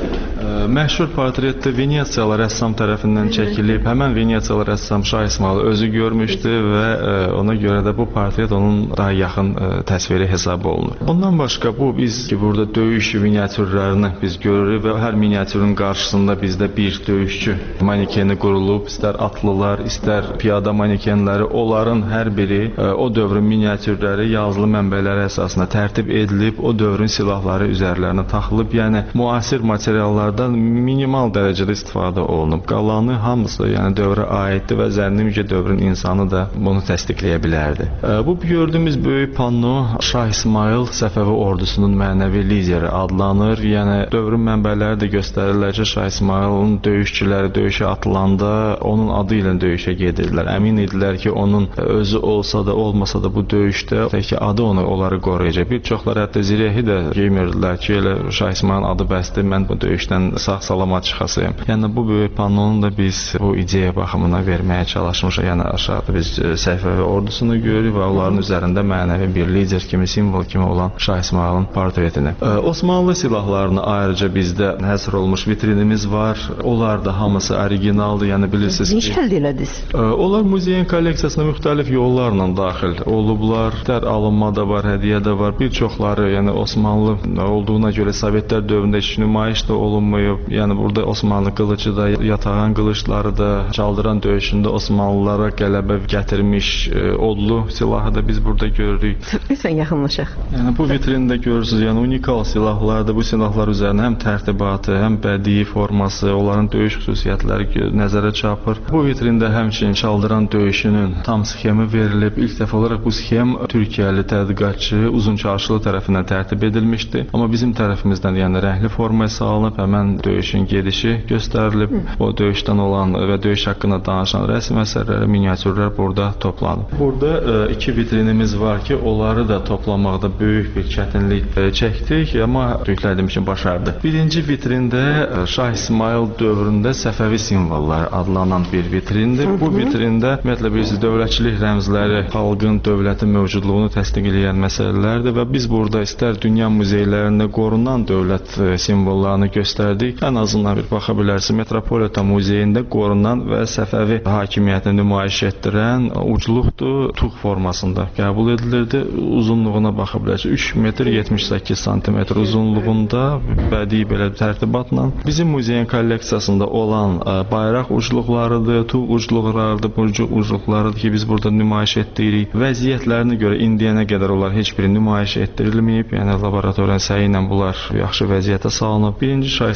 Məşhur portretdə Venesiyalı rəssam tərəfindən çəkilib. Həmən Venesiyalı rəssam Şah İsmayılı özü görmüşdü və ona görə də bu portret onun daha yaxın təsviri hesab olunur. Ondan başqa bu biz ki burada döyüş miniatürlərini biz görürük və hər miniatürün qarşısında bizdə bir döyüşçü manekeni qurulub, istər atlılar, istər piyada manekenləri, onların hər biri o dövrün miniatürləri yazılı mənbələri əsasında tərtib edilib, o dövrün silahları üzərlərinə taxılıb. Yəni müasir materiallardan minimal dərəcədə istifadə olunub. Qalanı hamısı yəni dövrə aiddir və zənnimcə ki, dövrün insanı da bunu təsdiqləyə bilərdi. Bu gördüyümüz böyük panno Şah İsmayıl Səfəvi ordusunun mənəvi lideri adlanır. Yəni dövrün mənbələri də göstərirlər ki, Şah İsmayılın döyüşçüləri döyüşə atılanda onun adı ilə döyüşə gedirdilər. Əmin idilər ki, onun özü olsa da, olmasa da bu döyüşdə tək adı onları qoruyacaq. Bir çoxları hətta zirəhi də geymirdilər ki, elə Şah İsmayılın adı bəsdir, mən bu döyüşdən sağ-salamat çıxasıyım. Yəni bu böyük pannonu da biz bu ideya baxımına verməyə çalışmışıq. Yəni aşağıda biz Səfəvi ordusunu görürük və onların üzərində mənəvi bir lider kimi, simvol kimi olan Şah İsmayılın portretini. Osmanlı silahlarını ayrıca bizdə həsr olmuş vitrinimiz var. Onlar da hamısı originaldır. Yəni bilirsiniz ki, necə əldə elədiniz? Onlar muzeyin kolleksiyasına müxtəlif yollarla daxil olublar. Dər alınma da var, hədiyyə də var. Bir çoxları, yəni Osmanlı olduğuna görə Sovetlər dövründə heç nümayiş də olunmayıb. Yəni burada Osmanlı qılıcı da, yatağan qılıçları da, Çaldıran döyüşündə Osmanlılara qələbə gətirmiş odlu silahı da biz burada görürük. Lütfən yaxınlaşaq. Yəni bu vitrində görürsünüz, yəni unikal silahlardır. Bu silahlar üzərində həm tərtibatı, həm bədii forması, onların döyüş xüsusiyyətləri nəzərə çarpır. Bu vitrində həmçinin Çaldıran döyüşünün tam sxemi verilib. İlk dəfə olaraq bu sxem Türkiyəli tədqiqatçı Uzunçarşılı tərəfindən tərtib edilmişdi. Amma bizim tərəfimizdən yəni rəngli formaya salınıb, həmən döyüşün gedişi göstərilib. O döyüşdən olan və döyüş haqqında danışan rəsm əsərləri, miniatürlər burada toplanıb. Burada 2 vitrinimiz var ki, onları da toplamaqda böyük bir çətinlik çəkdik, amma Türklər demişim başardı. Birinci vitrində Şah İsmayıl dövründə Səfəvi simvolları adlanan bir vitrindir. Bu vitrində ümumiyyətlə bilirsiniz, dövlətçilik rəmzləri xalqın, dövlətin mövcudluğunu təsdiq edən məsələlərdir və biz burada istər dünya muzeylərində qorunan dövlət simvollarını göstərdik. Ən azından bir baxa bilərsiniz, Metropolitan muzeyində qorunan və Səfəvi hakimiyyətini nümayiş etdirən ucluqdur, tuğ formasında qəbul edilirdi. Uzunluğuna baxa bilərsiniz, 3 metr 78 sm uzunluğunda bədii belə tərtibatla bizim muzeyin kolleksiyasında olan bayraq ucluqlarıdır, tuğ ucluqlarıdır, burcuq ucluqlarıdır ki, biz burada nümayiş etdiririk. Vəziyyətlərinə görə indiyənə qədər onlar heç biri nümayiş etdirilməyib. Yəni laboratoriyanın səyi ilə bunlar yaxşı vəziyyətə salınıb. Birinci Şah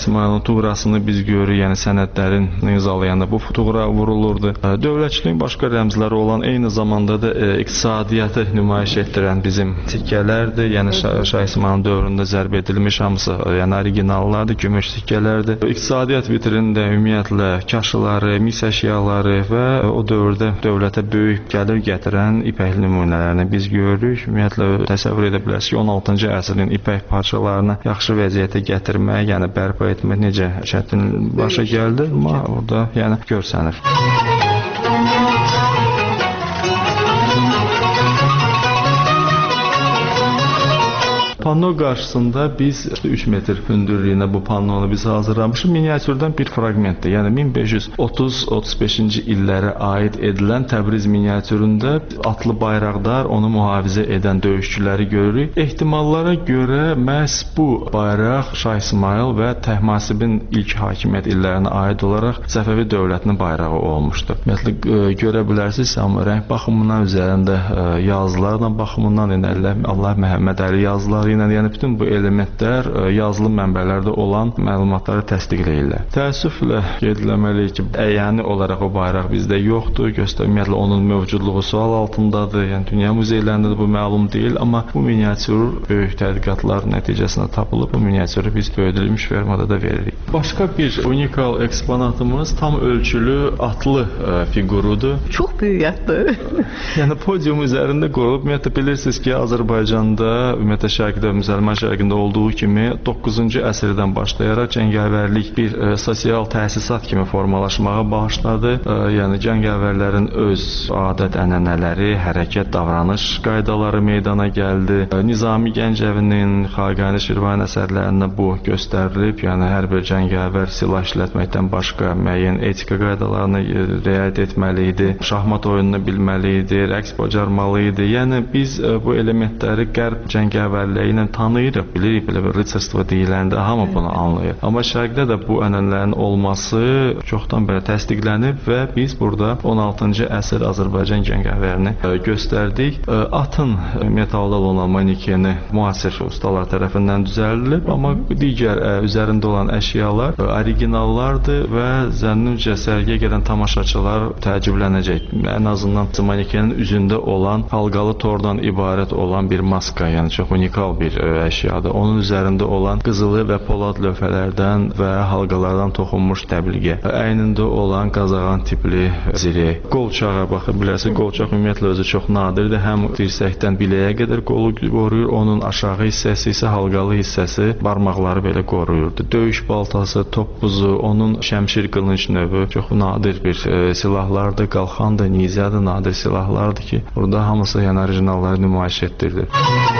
İsmayılın tuğrasını biz görürük, yəni sənədlərin imzalayanda bu tuğra vurulurdu. Dövlətçiliyin başqa rəmzləri olan, eyni zamanda da iqtisadiyyatı nümayiş etdirən bizim sikkələrdir. Yəni Şah İsmayılın dövründə zərb edilmiş hamısı, yəni originallardır, gümüş sikkələrdir. İqtisadiyyat vitrində ümumiyyətlə kaşıları, mis əşyaları və o dövrdə dövlətə böyük gəlir gətirən ipək nümunələrini biz görürük. Ümumiyyətlə təsəvvür edə bilərsiniz ki, 16-cı əsrin ipək parçalarını yaxşı vəziyyətə gətirmək, yəni bərpa etmək necə çətin başa gəldi, amma orada yəni görsənir. Panno qarşısında biz 3 metr hündürlüyünə bu pannonu biz hazırlamışıq. Miniatürdən bir fraqmentdir. Yəni 1530-35-ci illərə aid edilən Təbriz miniatüründə atlı bayraqdar, onu mühafizə edən döyüşçüləri görürük. Ehtimallara görə məhz bu bayraq Şah İsmayıl və Təhmasibin ilk hakimiyyət illərinə aid olaraq Səfəvi dövlətinin bayrağı olmuşdur. Ümumiyyətlə görə bilərsiniz, amma rəng baxımından üzərində yazılarla baxımından Allah Məhəmməd Əli yazıları, yəni bütün bu elementlər yazılı mənbələrdə olan məlumatları təsdiqləyirlər. Təəssüflə qeyd etməliyik ki, əyani olaraq o bayraq bizdə yoxdur. Ümumiyyətlə onun mövcudluğu sual altındadır. Yəni dünya muzeylərində də bu məlum deyil, amma bu miniatür böyük tədqiqatlar nəticəsində tapılıb. Bu miniatürü biz böyüdülmüş formada da veririk. Başqa bir unikal eksponatımız tam ölçülü atlı figurudur. Çox böyük atlı. Yəni podium üzərində qoyulub. Ümumiyyətlə bilirsiniz ki, Azərbaycanda, ümumiyyətlə Şərqdə Müsəlman şərqində olduğu kimi 9-cu əsrdən başlayaraq cəngavərlik bir sosial təsisat kimi formalaşmağa başladı. Yəni cəngavərlərin öz adət-ənənələri, hərəkət, davranış qaydaları meydana gəldi. Nizami Gəncəvinin, Xaqani Şirvani əsərlərində bu göstərilib. Yəni hər bir cəngavər silah işlətməkdən başqa müəyyən etika qaydalarını riayət etməli idi. Şahmat oyununu bilməli idi, rəqs bacarmalı idi. Yəni biz bu elementləri qərb cəngavərliyi ilə tanıyırıq, bilirik, belə bir ritsarstvo deyiləndə hamı bunu anlayır. Amma şərqdə də bu ənənələrin olması çoxdan belə təsdiqlənib və biz burada 16-cı əsr Azərbaycan cəngavərini göstərdik. Atın metaldan olan manikeni müasir ustalar tərəfindən düzəldilib, amma digər üzərində olan əşyalar originallardır və zənnimcə sərgiyə gələn tamaşaçılar təəccüblənəcək. Ən azından manikenin üzündə olan halqalı tordan ibarət olan bir maska, yəni çox unikal bir əşyadır. Onun üzərində olan qızılı və polad lövhələrdən və halqalardan toxunmuş təbliğə, əynində olan qazağan tipli zirək, qolçağa baxa bilərsiniz. Qolçaq ümumiyyətlə özü çox nadirdir. Həm dirsəkdən biləyə qədər qolu qoruyur, onun aşağı hissəsi isə halqalı hissəsi barmaqları belə qoruyurdu. Döyüş baltası, topbuzu, onun şəmşir qılınc növü çox nadir bir silahlardır. Qalxan da, nizə də nadir silahlardır ki, burada hamısı yəni orijinalları nümayiş etdirdi.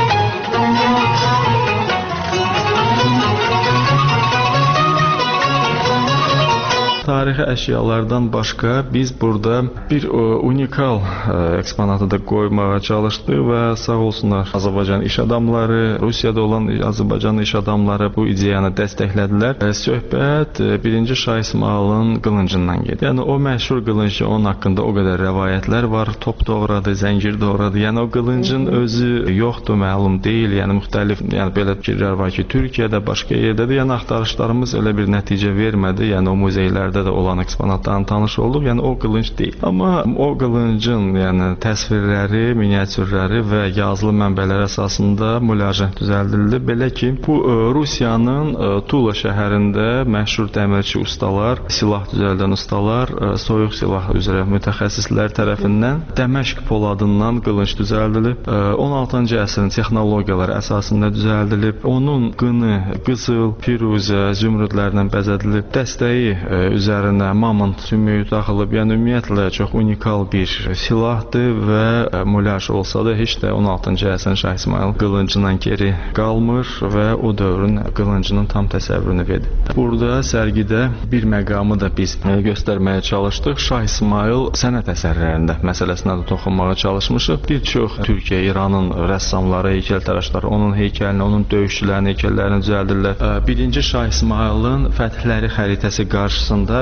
Tarixi əşyalardan başqa biz burada bir unikal eksponatı da qoymağa çalışdıq və sağ olsunlar Azərbaycan iş adamları, Rusiyada olan Azərbaycan iş adamları bu ideyanı dəstəklədilər. Söhbət 1-ci Şah İsmayılın qılıncından gedir. Yəni o məşhur qılınc, onun haqqında o qədər rəvayətlər var. Top doğradı, zəncir doğradı. Yəni o qılıncın özü yoxdur, məlum deyil. Yəni müxtəlif, yəni belə fikirlər var ki, Türkiyədə, başqa yerdədir. Yəni axtarışlarımız elə bir nəticə vermədi. Yəni o muzeylərdə də olan eksponatlarla tanış olduq. Yəni o qılınc deyil. Amma o qılıncın, yəni təsvirləri, miniatürləri və yazılı mənbələr əsasında mülaçə düzəldildi. Belə ki, bu Rusiyanın Tula şəhərində məşhur dəmirçi ustalar, silah düzəldən ustalar, soyuq silah üzrə mütəxəssislər tərəfindən Dəməşq poladından qılınc düzəldilib. 16-cı əsrin texnologiyaları əsasında düzəldilib. Onun qını qızıl, firuzə, zümrüdlərlə bəzədilib. Dəstəyi üzərinə mamont sümüyü taxılıb. Yəni ümumiyyətlə çox unikal bir silahdır və mülaç olsa da heç də 16-cı əsrin Şah İsmayıl qılıncından geri qalmır və o dövrün qılıncının tam təsəvvürünü verir. Burada sərgidə bir məqamı da biz göstərməyə çalışdıq. Şah İsmayıl sənət əsərlərində məsələsinə də toxunmağa çalışmışıq. Bir çox Türkiyə, İranın rəssamları, heykəltaraşları onun heykəlini, onun döyüşçülərinin heykəllərini düzəldirlər. 1-ci Şah İsmayılın fəthləri xəritəsi qarşısında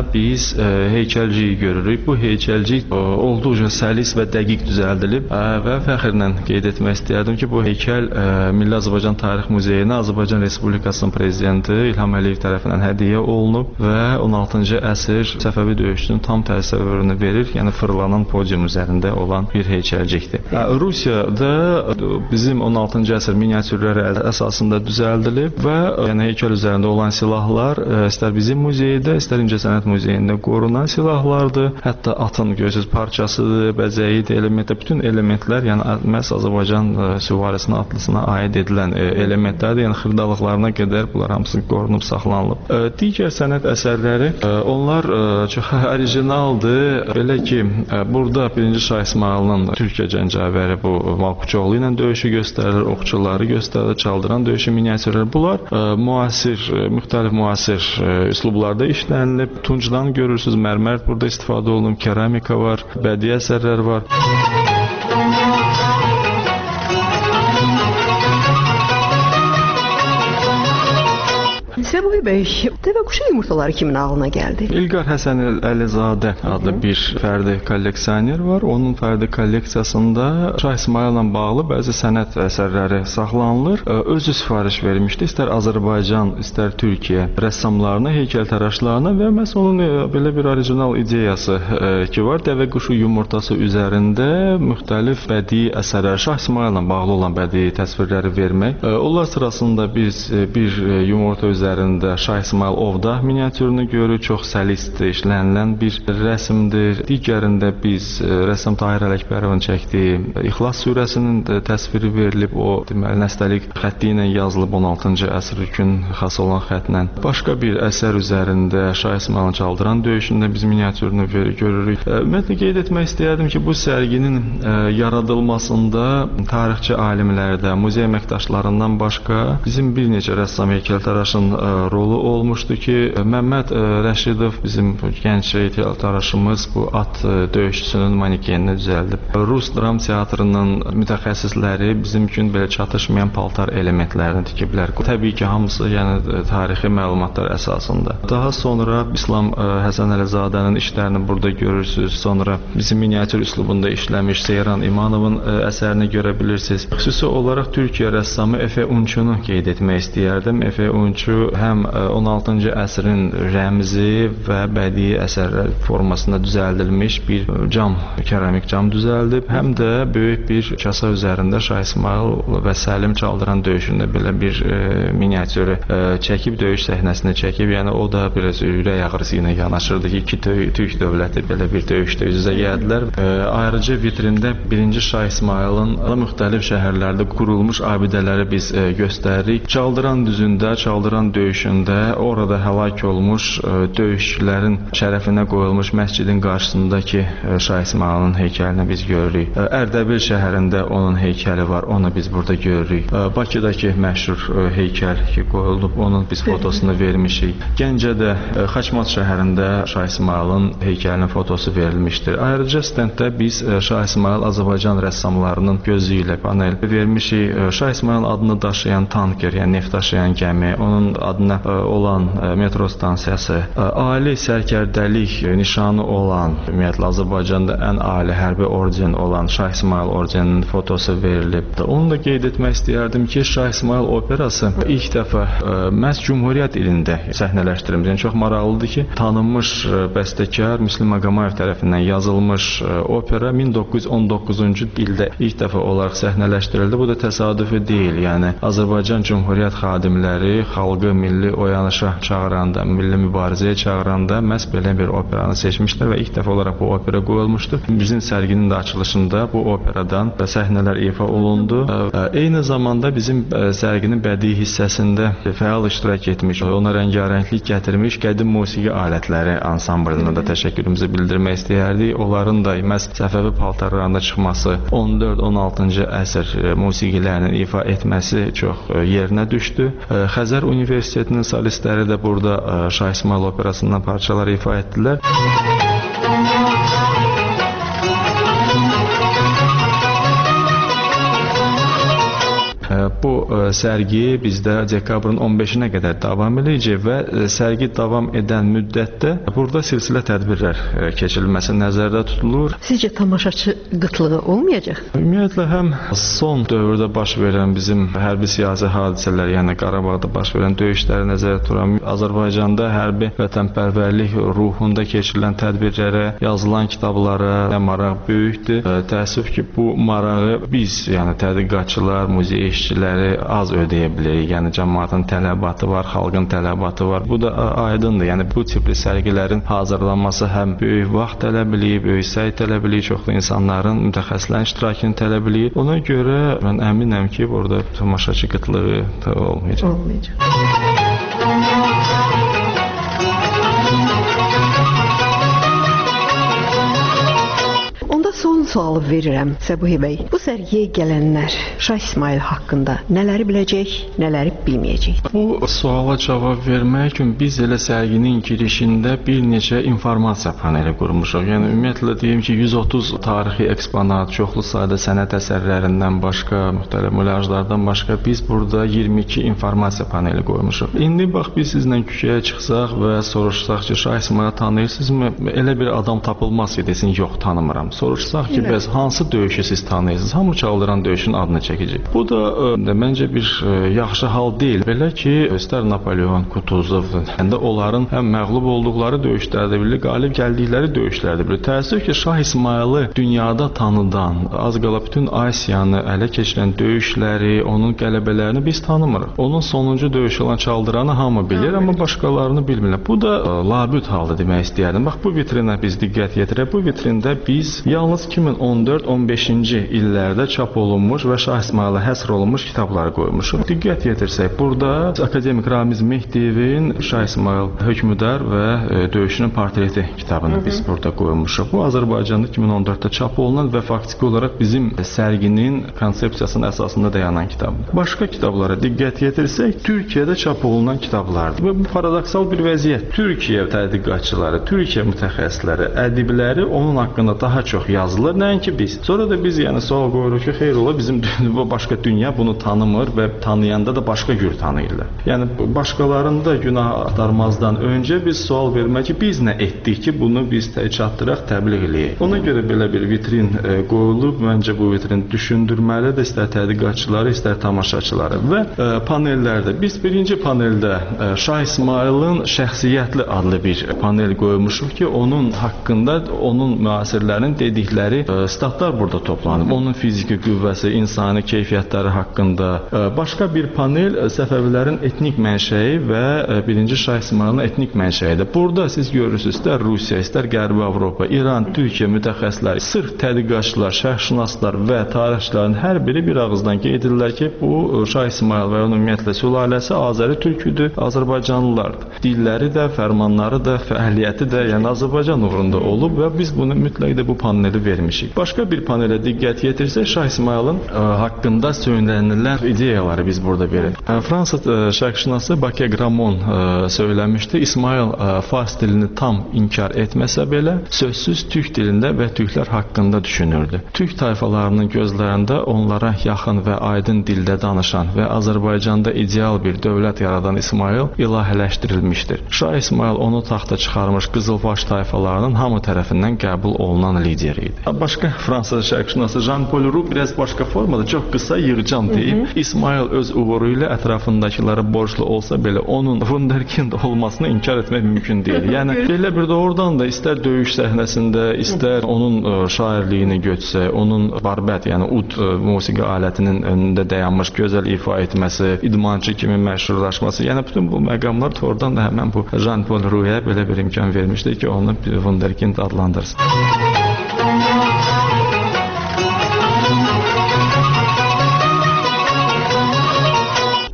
biz heykəlciyi görürük. Bu heykəlcik olduqca səlis və dəqiq düzəldilib və fəxrlə qeyd etmək istəyərdim ki, bu heykəl Milli Azərbaycan Tarix Muzeyinə Azərbaycan Respublikasının prezidenti İlham Əliyev tərəfindən hədiyyə olunub və 16-cı əsr Səfəvi döyüşünün tam təsəvvürünü verir. Yəni fırlanan podium üzərində olan bir heykəlcikdir. Rusiyada bizim 16-cı əsr miniatürləri əsasında düzəldilib və yəni heykəl üzərində olan silahlar istər bizim muzeydə, istər İncəsənət Muzeyində qorunan silahlardır. Hətta atın görürsüz parçasıdır, bəzəyidir, elementlər, bütün elementlər yəni məhz Azərbaycan süvarisinə, atlısına aid edilən elementlərdir. Yəni xırdalıqlarına qədər bunlar hamısı qorunub saxlanılıb. Digər sənət əsərləri onlar çox orijinaldır. Belə ki, burada 1-ci Şah İsmayılın Türkiyə cəngavəri bu Malkuçoğlu ilə döyüşü göstərilir, oxçuları göstərilir, çaldıran döyüşü miniatürləri. Bunlar müxtəlif müasir üslublarda işlənilib. Tuncdan görürsüz, mərmər burada istifadə olunub, keramika var, bədii əsərlər var. Səbuhi bəy, dəvə quşu yumurtaları kimin ağlına gəldi? İlqar Həsən Əlizadə adlı bir fərdi kolleksioner var. Onun fərdi kolleksiyasında Şah İsmayılla bağlı bəzi sənət əsərləri saxlanılır. Özü sifariş vermişdi. İstər Azərbaycan, istər Türkiyə rəssamlarına, heykəltaraşlarına və məhz onun belə bir orijinal ideyası ki var. Dəvə quşu yumurtası üzərində müxtəlif bədii əsərlər, Şah İsmayılla bağlı olan bədii təsvirləri vermək. Onlar sırasında biz bir yumurta üzərində Şah İsmayıl ovda miniatürünü görürük. Çox səlisdir, işlənilən bir rəsmdir. Digərində biz rəssam Tahir Ələkbərovun çəkdiyi İxlas surəsinin təsviri verilib. O deməli nəstəlik xətti ilə yazılıb 16-cı əsrün xas olan xəttlə. Başqa bir əsər üzərində Şah İsmayılın çaldıran döyüşündə biz miniatürünü görürük. Ümumiyyətlə qeyd etmək istəyərdim ki, bu sərginin yaradılmasında tarixçi alimlərdə, muzey əməkdaşlarından başqa bizim bir neçə rəssam heykəltaraşın rolu olmuşdu ki, Məmməd Rəşidov bizim gənc heykəltaraşımız bu at döyüşçüsünün manekenini düzəldib. Rus dram teatrının mütəxəssisləri bizim üçün belə çatışmayan paltar elementlərini tikiblər. Təbii ki, hamısı yəni tarixi məlumatlar əsasında. Daha sonra İslam Həsən Əlizadənin işlərini burada görürsüz. Sonra bizim miniatür üslubunda işləmiş Seyran İmanovun əsərini görə bilirsiniz. Xüsusi olaraq Türkiyə rəssamı Efe Unçunu qeyd etmək istəyərdim. Efe Unçu həm 16-cı əsrin rəmzi və bədii əsərlər formasında düzəldilmiş bir keramik cam düzəldib, həm də böyük bir kasa üzərində Şah İsmayıl və Səlim çaldıran döyüşündə belə bir miniatürü çəkib, döyüş səhnəsini çəkib. Yəni o da biraz ürək ağrısı ilə yanaşırdı ki, iki Türk dövləti belə bir döyüşdə üz-üzə gəldilər. Ayrıca vitrində 1-ci Şah İsmayılın müxtəlif şəhərlərdə qurulmuş abidələri biz göstəririk. Çaldıran düzündə, çaldıran döyüşündə orada həlak olmuş döyüşçülərin şərəfinə qoyulmuş məscidin qarşısındakı Şah İsmayılın heykəlini biz görürük. Ərdəbil şəhərində onun heykəli var, onu biz burada görürük. Bakıdakı məşhur heykəl ki qoyulub, onun biz fotosunu vermişik. Gəncədə, Xaçmat şəhərində Şah İsmayılın heykəlinin fotosu verilmişdir. Ayrıca stenddə biz Şah İsmayıl Azərbaycan rəssamlarının gözü ilə panel vermişik. Şah İsmayılın adını daşıyan tanker, yəni neft daşıyan gəmi, onun adına olan metro stansiyası, ali sərkərdəlik nişanı olan, ümumiyyətlə Azərbaycanda ən ali hərbi orden olan Şah İsmayıl ordeninin fotosu verilib. Onu da qeyd etmək istəyərdim ki, Şah İsmayıl operası ilk dəfə məhz Cümhuriyyət ilində səhnələşdirilmiş. Yəni çox maraqlıdır ki, tanınmış bəstəkar Müslüm Maqamayev tərəfindən yazılmış opera 1919-cu ildə ilk dəfə olaraq səhnələşdirildi. Bu da təsadüfi deyil. Yəni Azərbaycan Cümhuriyyət xadimləri xalqı milli oyanışa çağıranda, milli mübarizəyə çağıranda məhz belə bir operanı seçmişlər və ilk dəfə olaraq bu opera qoyulmuşdu. Bizim sərginin də açılışında bu operadan səhnələr ifa olundu. Eyni zamanda bizim sərginin bədii hissəsində fəal iştirak etmiş, ona rəngarənglik gətirmiş qədim musiqi alətləri ansamblına da təşəkkürümüzü bildirmək istəyərdik. Onların da məhz Səfəvi paltarlarında çıxması, 14-16-cı əsr musiqilərinin ifa etməsi çox yerinə düşdü. Xəzər Universitetinin solistləri də burada Şah İsmayıl operasından parçalar ifa etdilər. Bu sərgi bizdə dekabrın 15-nə qədər davam edəcək və sərgi davam edən müddətdə burada silsilə tədbirlər keçirilməsi nəzərdə tutulur. Sizcə tamaşaçı qıtlığı olmayacaq? Ümumiyyətlə həm son dövrdə baş verən bizim hərbi siyasi hadisələr, yəni Qarabağda baş verən döyüşləri nəzərdə tuturam. Azərbaycanda hərbi vətənpərvərlik ruhunda keçirilən tədbirlərə, yazılan kitablara maraq böyükdür. Təəssüf ki, bu marağı biz, yəni tədqiqatçılar, muzey işçiləri az ödəyə bilirik. Yəni cəmaətin tələbatı var, xalqın tələbatı var. Bu da aydındır. Yəni bu tipli sərgilərin hazırlanması həm böyük vaxt tələb eləyir, böyük səy tələb eləyir, çoxlu insanların, mütəxəssislərin iştirakını tələb eləyir. Ona görə mən əminəm ki, burada tamaşaçı qıtlığı olmayacaq. Son sualı verirəm Səbuhi bəy. Bu sərgiyə gələnlər Şah İsmayıl haqqında nələri biləcək, nələri bilməyəcək? Bu suala cavab vermək üçün biz elə sərginin girişində bir neçə informasiya paneli qurmuşuq. Yəni ümumiyyətlə deyim ki, 130 tarixi eksponat, çoxlu sayda sənət əsərlərindən başqa, müxtəlif mulyajlardan başqa biz burada 22 informasiya paneli qoymuşuq. İndi bax biz sizlə küçəyə çıxsaq və soruşsaq ki, Şah İsmayılı tanıyırsınızmı? Elə bir adam tapılmaz ki, desin, yox, tanımıram. Soruşsaq ki, bəs hansı döyüşü siz tanıyırsınız? Hamı çaldıran döyüşün adını çəkəcək. Bu da məncə bir yaxşı hal deyil. Belə ki, istər Napoleon, Kutuzov, həndə onların həm məğlub olduqları döyüşlərdə bilir, qalib gəldikləri döyüşlərdə bilir. Təəssüf ki, Şah İsmayılı dünyada tanıdan, az qala bütün Asiyanı ələ keçirən döyüşləri, onun qələbələrini biz tanımırıq. Onun sonuncu döyüşü olan çaldıranı hamı bilir, amma başqalarını bilmirlər. Bu da labüd halda demək istəyərdim. Bax, bu vitrinə biz diqqət yetirək. Bu vitrində biz yalnız 2014-15-ci illərdə çap olunmuş və Şah İsmayıla həsr olunmuş kitabları qoymuşuq. Diqqət yetirsək, burada akademik Ramiz Mehdiyevin Şah İsmayıl hökmdar və döyüşünün portreti kitabını biz burada qoymuşuq. Bu Azərbaycanda 2014-də çap olunan və faktiki olaraq bizim sərginin konsepsiyasının əsasında dayanan kitabdır. Başqa kitablara diqqət yetirsək, Türkiyədə çap olunan kitablardır. Və bu paradoksal bir vəziyyət. Türkiyə tədqiqatçıları, Türkiyə mütəxəssisləri, ədibləri onun haqqında daha çox yazılır, nəinki biz. Sonra da biz yəni sual qoyuruq ki, xeyr ola, bizim başqa dünya bunu tanımır və tanıyanda da başqa cür tanıyırlar. Yəni başqalarında günah axtarmazdan öncə biz sual vermək ki, biz nə etdik ki, bunu biz çatdıraq, təbliğ eləyək. Ona görə belə bir vitrin qoyulub, məncə bu vitrin düşündürməlidir, istər tədqiqatçıları, istər tamaşaçıları və panellərdə. Biz birinci paneldə Şah İsmayılın şəxsiyyətli adlı bir panel qoymuşuq ki, onun haqqında, onun müasirlərinin dedikləri statlar burada toplanıb. Onun fiziki qüvvəsi, insani keyfiyyətləri haqqında. Başqa bir panel Səfəvilərin etnik mənşəyi və birinci Şah İsmayılın etnik mənşəyidir. Burada siz görürsünüz, istər Rusiya, istər Qərbi Avropa, İran, Türkiyə mütəxəssisləri, sırf tədqiqatçılar, şərhşünaslar və tarixçilərin hər biri bir ağızdan qeyd edirlər ki, bu Şah İsmayıl və onun ümumiyyətlə sülaləsi Azəri türküdür, Azərbaycanlılardır. Dilləri də, fərmanları da, fəaliyyəti də, yəni Azərbaycan uğrunda olub və biz bunu mütləq də bu paneli vermişik. Başqa bir panelə diqqət yetirsək, Şah İsmayılın haqqında söylənilən ideyaları biz burada veririk. Fransa şərqşünası Bakı Gramon söyləmişdi. İsmayıl fars dilini tam inkar etməsə belə, sözsüz türk dilində və türklər haqqında düşünürdü. Türk tayfalarının gözlərində onlara yaxın və aydın dildə danışan və Azərbaycanda ideal bir dövlət yaradan İsmayıl ilahələşdirilmişdir. Şah İsmayıl onu taxta çıxarmış Qızılbaş tayfalarının hamı tərəfindən qəbul olunan lideri idi. Başqa Fransa şərqşünası Jean-Paul Roux biraz başqa formada çox qısa yığcam deyib, İsmayıl öz uğuru ilə ətrafındakilərə borclu olsa belə onun wunderkind olmasını inkar etmək mümkün deyil. Yəni belə bir də oradan da istər döyüş səhnəsində, istər onun şairliyini götürsək, onun barbət, yəni ud musiqi alətinin önündə dayanmış gözəl ifa etməsi, idmançı kimi məşhurlaşması, yəni bütün bu məqamlar oradan da həmən bu Jean-Paul Roux-ya belə bir imkan vermişdi ki, onu bir wunderkind adlandırsın.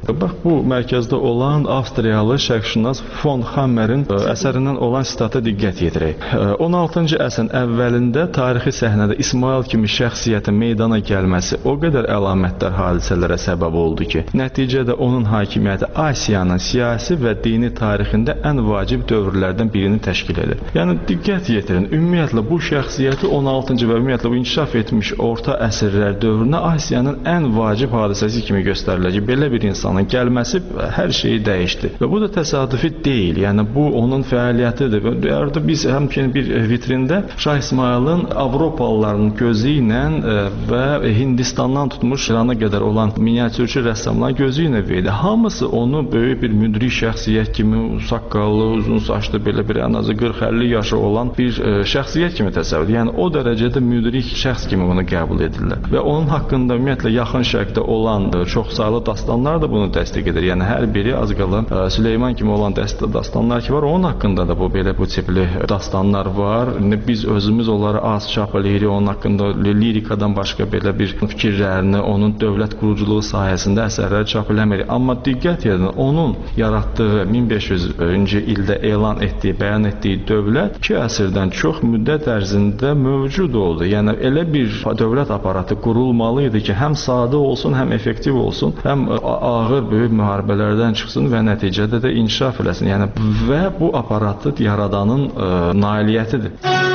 Bax, bu mərkəzdə olan Avstriyalı şərqşünas Von Hammerin əsərindən olan sitata diqqət yetirək. 16-cı əsrin əvvəlində tarixi səhnədə İsmail kimi şəxsiyyətin meydana gəlməsi o qədər əlamətdar hadisələrə səbəb oldu ki, nəticədə onun hakimiyyəti Asiyanın siyasi və dini tarixində ən vacib dövrlərdən birini təşkil edir. Yəni diqqət yetirin, ümumiyyətlə bu şəxsiyyəti 16-cı və ümumiyyətlə bu inkişaf etmiş orta əsrlər dövrünə Asiyanın ən vacib hadisəsi kimi göstərilir ki, belə bir insanın gəlməsi hər şeyi dəyişdi. Və bu da təsadüfi deyil. Yəni bu onun fəaliyyətidir. Artıq biz həmçinin bir vitrində Şah İsmayılın Avropalıların gözü ilə və Hindistandan tutmuş İrana qədər olan miniatürçü rəssamların gözü ilə verdi. Hamısı onu böyük bir müdrik şəxsiyyət kimi, saqqallı, uzun saçlı, belə bir ən azı 40-50 yaşı olan bir şəxsiyyət kimi təsəvvür edir. Yəni o dərəcədə müdrik şəxs kimi bunu qəbul edirlər. Və onun haqqında ümumiyyətlə yaxın şərqdə olan çoxsaylı dastanlar da bunu təsdiq edir. Yəni hər biri az qala Süleyman kimi olan dastanlar ki var, onun haqqında da bu tipli dastanlar var. Biz özümüz onları az çap eləyirik, onun haqqında lirikadan başqa belə bir fikirlərini, onun dövlət quruculuğu sahəsində əsərləri çap eləmirik. Amma diqqət edin, onun yaratdığı 1500-cü ildə elan etdiyi, bəyan etdiyi dövlət 2 əsrdən çox müddət ərzində mövcud oldu. Yəni elə bir dövlət aparatı qurulmalı idi ki, həm sadə olsun, həm effektiv olsun, həm ağır böyük müharibələrdən çıxsın və nəticədə də inkişaf eləsin. Yəni və bu aparatı yaradanın nailiyyətidir.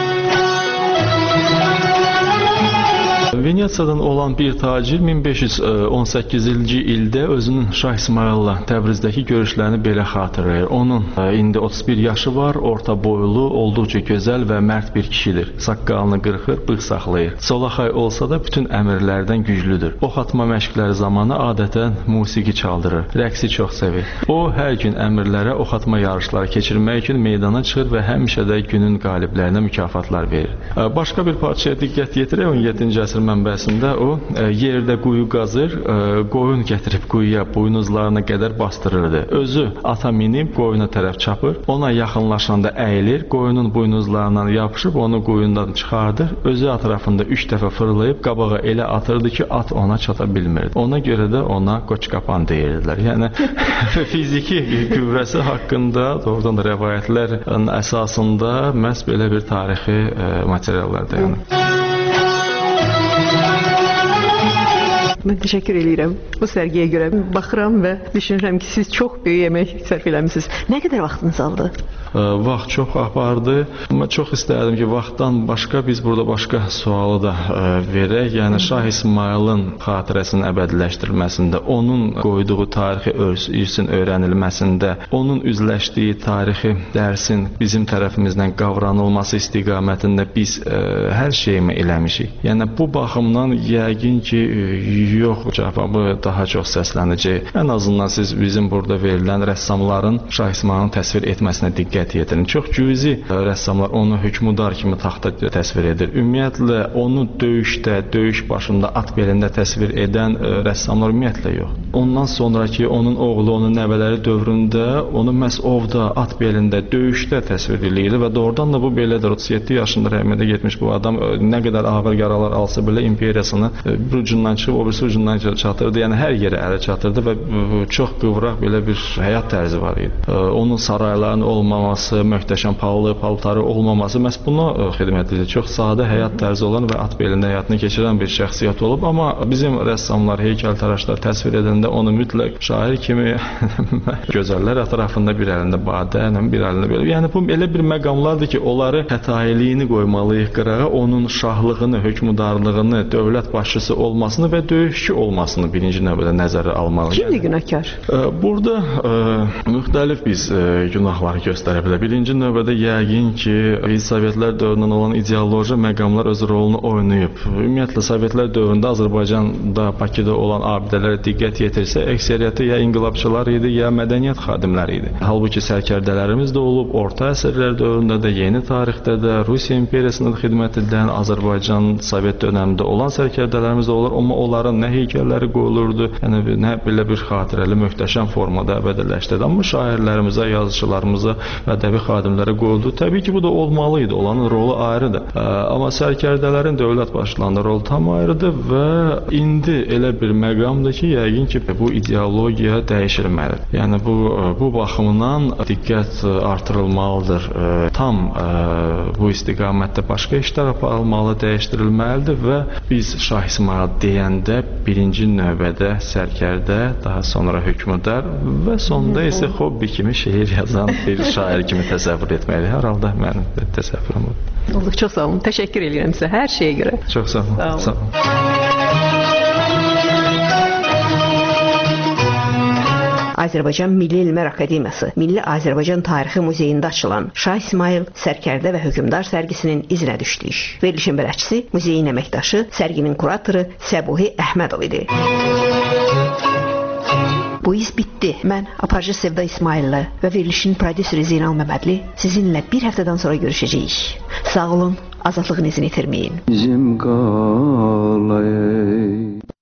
Venesiyadan olan bir tacir 1518-ci ildə özünün Şah İsmayıl'la Təbrizdəki görüşlərini belə xatırlayır. Onun indi 31 yaşı var, orta boylu, olduqca gözəl və mərd bir kişidir. Saqqalını qırxır, bığ saxlayır. Solaxay olsa da bütün əmrlərdən güclüdür. Ox atma məşqləri zamanı adətən musiqi çaldırır. Rəqsi çox sevir. O hər gün əmrlərə ox atma yarışları keçirmək üçün meydana çıxır və həmişə də günün qaliblərinə mükafatlar verir. Başqa bir parçaya diqqət yetirək, 17-ci əsr mənbəsində o yerdə quyu qazır, qoyun gətirib quyuya buynuzlarına qədər bastırırdı. Özü ata minib qoyuna tərəf çapır, ona yaxınlaşanda əyilir, qoyunun buynuzlarından yapışıb onu quyundan çıxardır, özü ətrafında 3 dəfə fırlayıb qabağa elə atırdı ki, at ona çata bilmirdi. Ona görə də ona qoçqapan deyirdilər. Yəni fiziki qüvvəsi haqqında doğrudan da rəvayətlərin əsasında məhz belə bir tarixi materiallar dayanır. Mən təşəkkür edirəm. Bu sərgiyə görə baxıram və düşünürəm ki, siz çox böyük əmək sərf eləmisiniz. Nə qədər vaxtınız aldı? Vaxt çox apardı. Mən çox istərdim ki, vaxtdan başqa biz burada başqa sualı da verək. Yəni Şah İsmayılın xatirəsinin əbədiləşdirilməsində, onun qoyduğu tarixi irsin öyrənilməsində, onun üzləşdiyi tarixi dərsin bizim tərəfimizdən qavranılması istiqamətində biz hər şeyimi eləmişik. Yəni bu baxımdan yəqin ki, yox cavabı daha çox səslənəcək. Ən azından siz bizim burada verilən rəssamların Şah İsmayılın təsvir etməsinə diqqət yetirin. Çox cüzi rəssamlar onu hökmdar kimi taxta təsvir edir. Ümumiyyətlə onu döyüşdə, döyüş başında at belində təsvir edən rəssamlar ümumiyyətlə yox. Ondan sonraki onun oğlu, onun nəvələri dövründə onu məhz ovda, at belində, döyüşdə təsvir edirdi və doğrudan da bu belədir. 37 yaşında rəhmətə getmiş bu adam nə qədər ağır yaralar alsa belə imperiyasını bir ucundan çıxıb o birisi ucundan çatırdı. Yəni hər yerə ələ çatırdı və çox qıvraq belə bir həyat tərzi var idi. Onun saraylarının olmaması, möhtəşəm paltarı olmaması məhz buna xidmət edir. Çox sadə həyat tərzi olan və at belində həyatını keçirən bir şəxsiyyət olub, amma bizim rəssamlar, heykəltaraşlar təsvir edəndə onu mütləq şair kimi gözəllər ətrafında bir əlində badə, bir əlində belə. Yəni bu elə bir məqamlardır ki, onları xətailiyini qoymalıyıq qırağa, onun şahlığını, hökmdarlığını, dövlət başçısı olmasını və döyüşçü olmasını birinci növbədə nəzərə almalıyıq. Kimdir günahkar? Burada müxtəlif biz günahları göstərə bilər. Birinci növbədə yəqin ki, Sovetlər dövründən olan ideoloji məqamlar öz rolunu oynayıb. Ümumiyyətlə, Sovetlər dövründə Azərbaycanda, Bakıda olan abidələrə diqqət yetirsə, əksəriyyəti ya inqilabçılar idi, ya mədəniyyət xadimləri idi. Halbuki sərkərdələrimiz də olub, orta əsrlər dövründə də, yeni tarixdə də, Rusiya imperiyasında xidmət edən, Azərbaycan, Sovet dönəmində olan sərkərdələrimiz də olur, amma onların nə heykəlləri qoyulurdu, yəni nə belə bir xatirəli, möhtəşəm formada əbədiləşdirdi. Amma şairlərimizə, yazıçılarımıza ədəbi xadimlərə qoyuldu. Təbii ki, bu da olmalı idi. Onların rolu ayrıdır. Amma sərkərdələrin dövlət başçılarının rolu tam ayrıdır və indi elə bir məqamdır ki, yəqin ki, bu ideologiya dəyişilməlidir. Yəni bu baxımdan diqqət artırılmalıdır. Tam bu istiqamətdə başqa işlər aparılmalı, dəyişdirilməlidir və biz Şah İsmayıl deyəndə birinci növbədə sərkərdə, daha sonra hökmdar və sonda isə hobbi kimi şeir yazan bir şair kimi təsəvvür etməliyik. Hər halda mənim təsəvvürüm budur. Olduq, çox sağ olun. Təşəkkür edirəm sizə hər şeyə görə. Çox sağ olun. Sağ olun. Azərbaycan Milli Elmlər Akademiyası, Milli Azərbaycan Tarixi Muzeyində açılan Şah İsmayıl, Sərkərdə və Hökmdar sərgisinin izinə düşdük. Verilişin bələdçisi, muzeyin əməkdaşı, sərginin kuratoru Səbuhi Əhmədov idi. Bu iz bitdi. Mən aparıcı Sevda İsmayıllı və verilişin prodüseri Zeynal Məmmədli sizinlə bir həftədən sonra görüşəcəyik. Sağ olun, azadlığınızı itirməyin.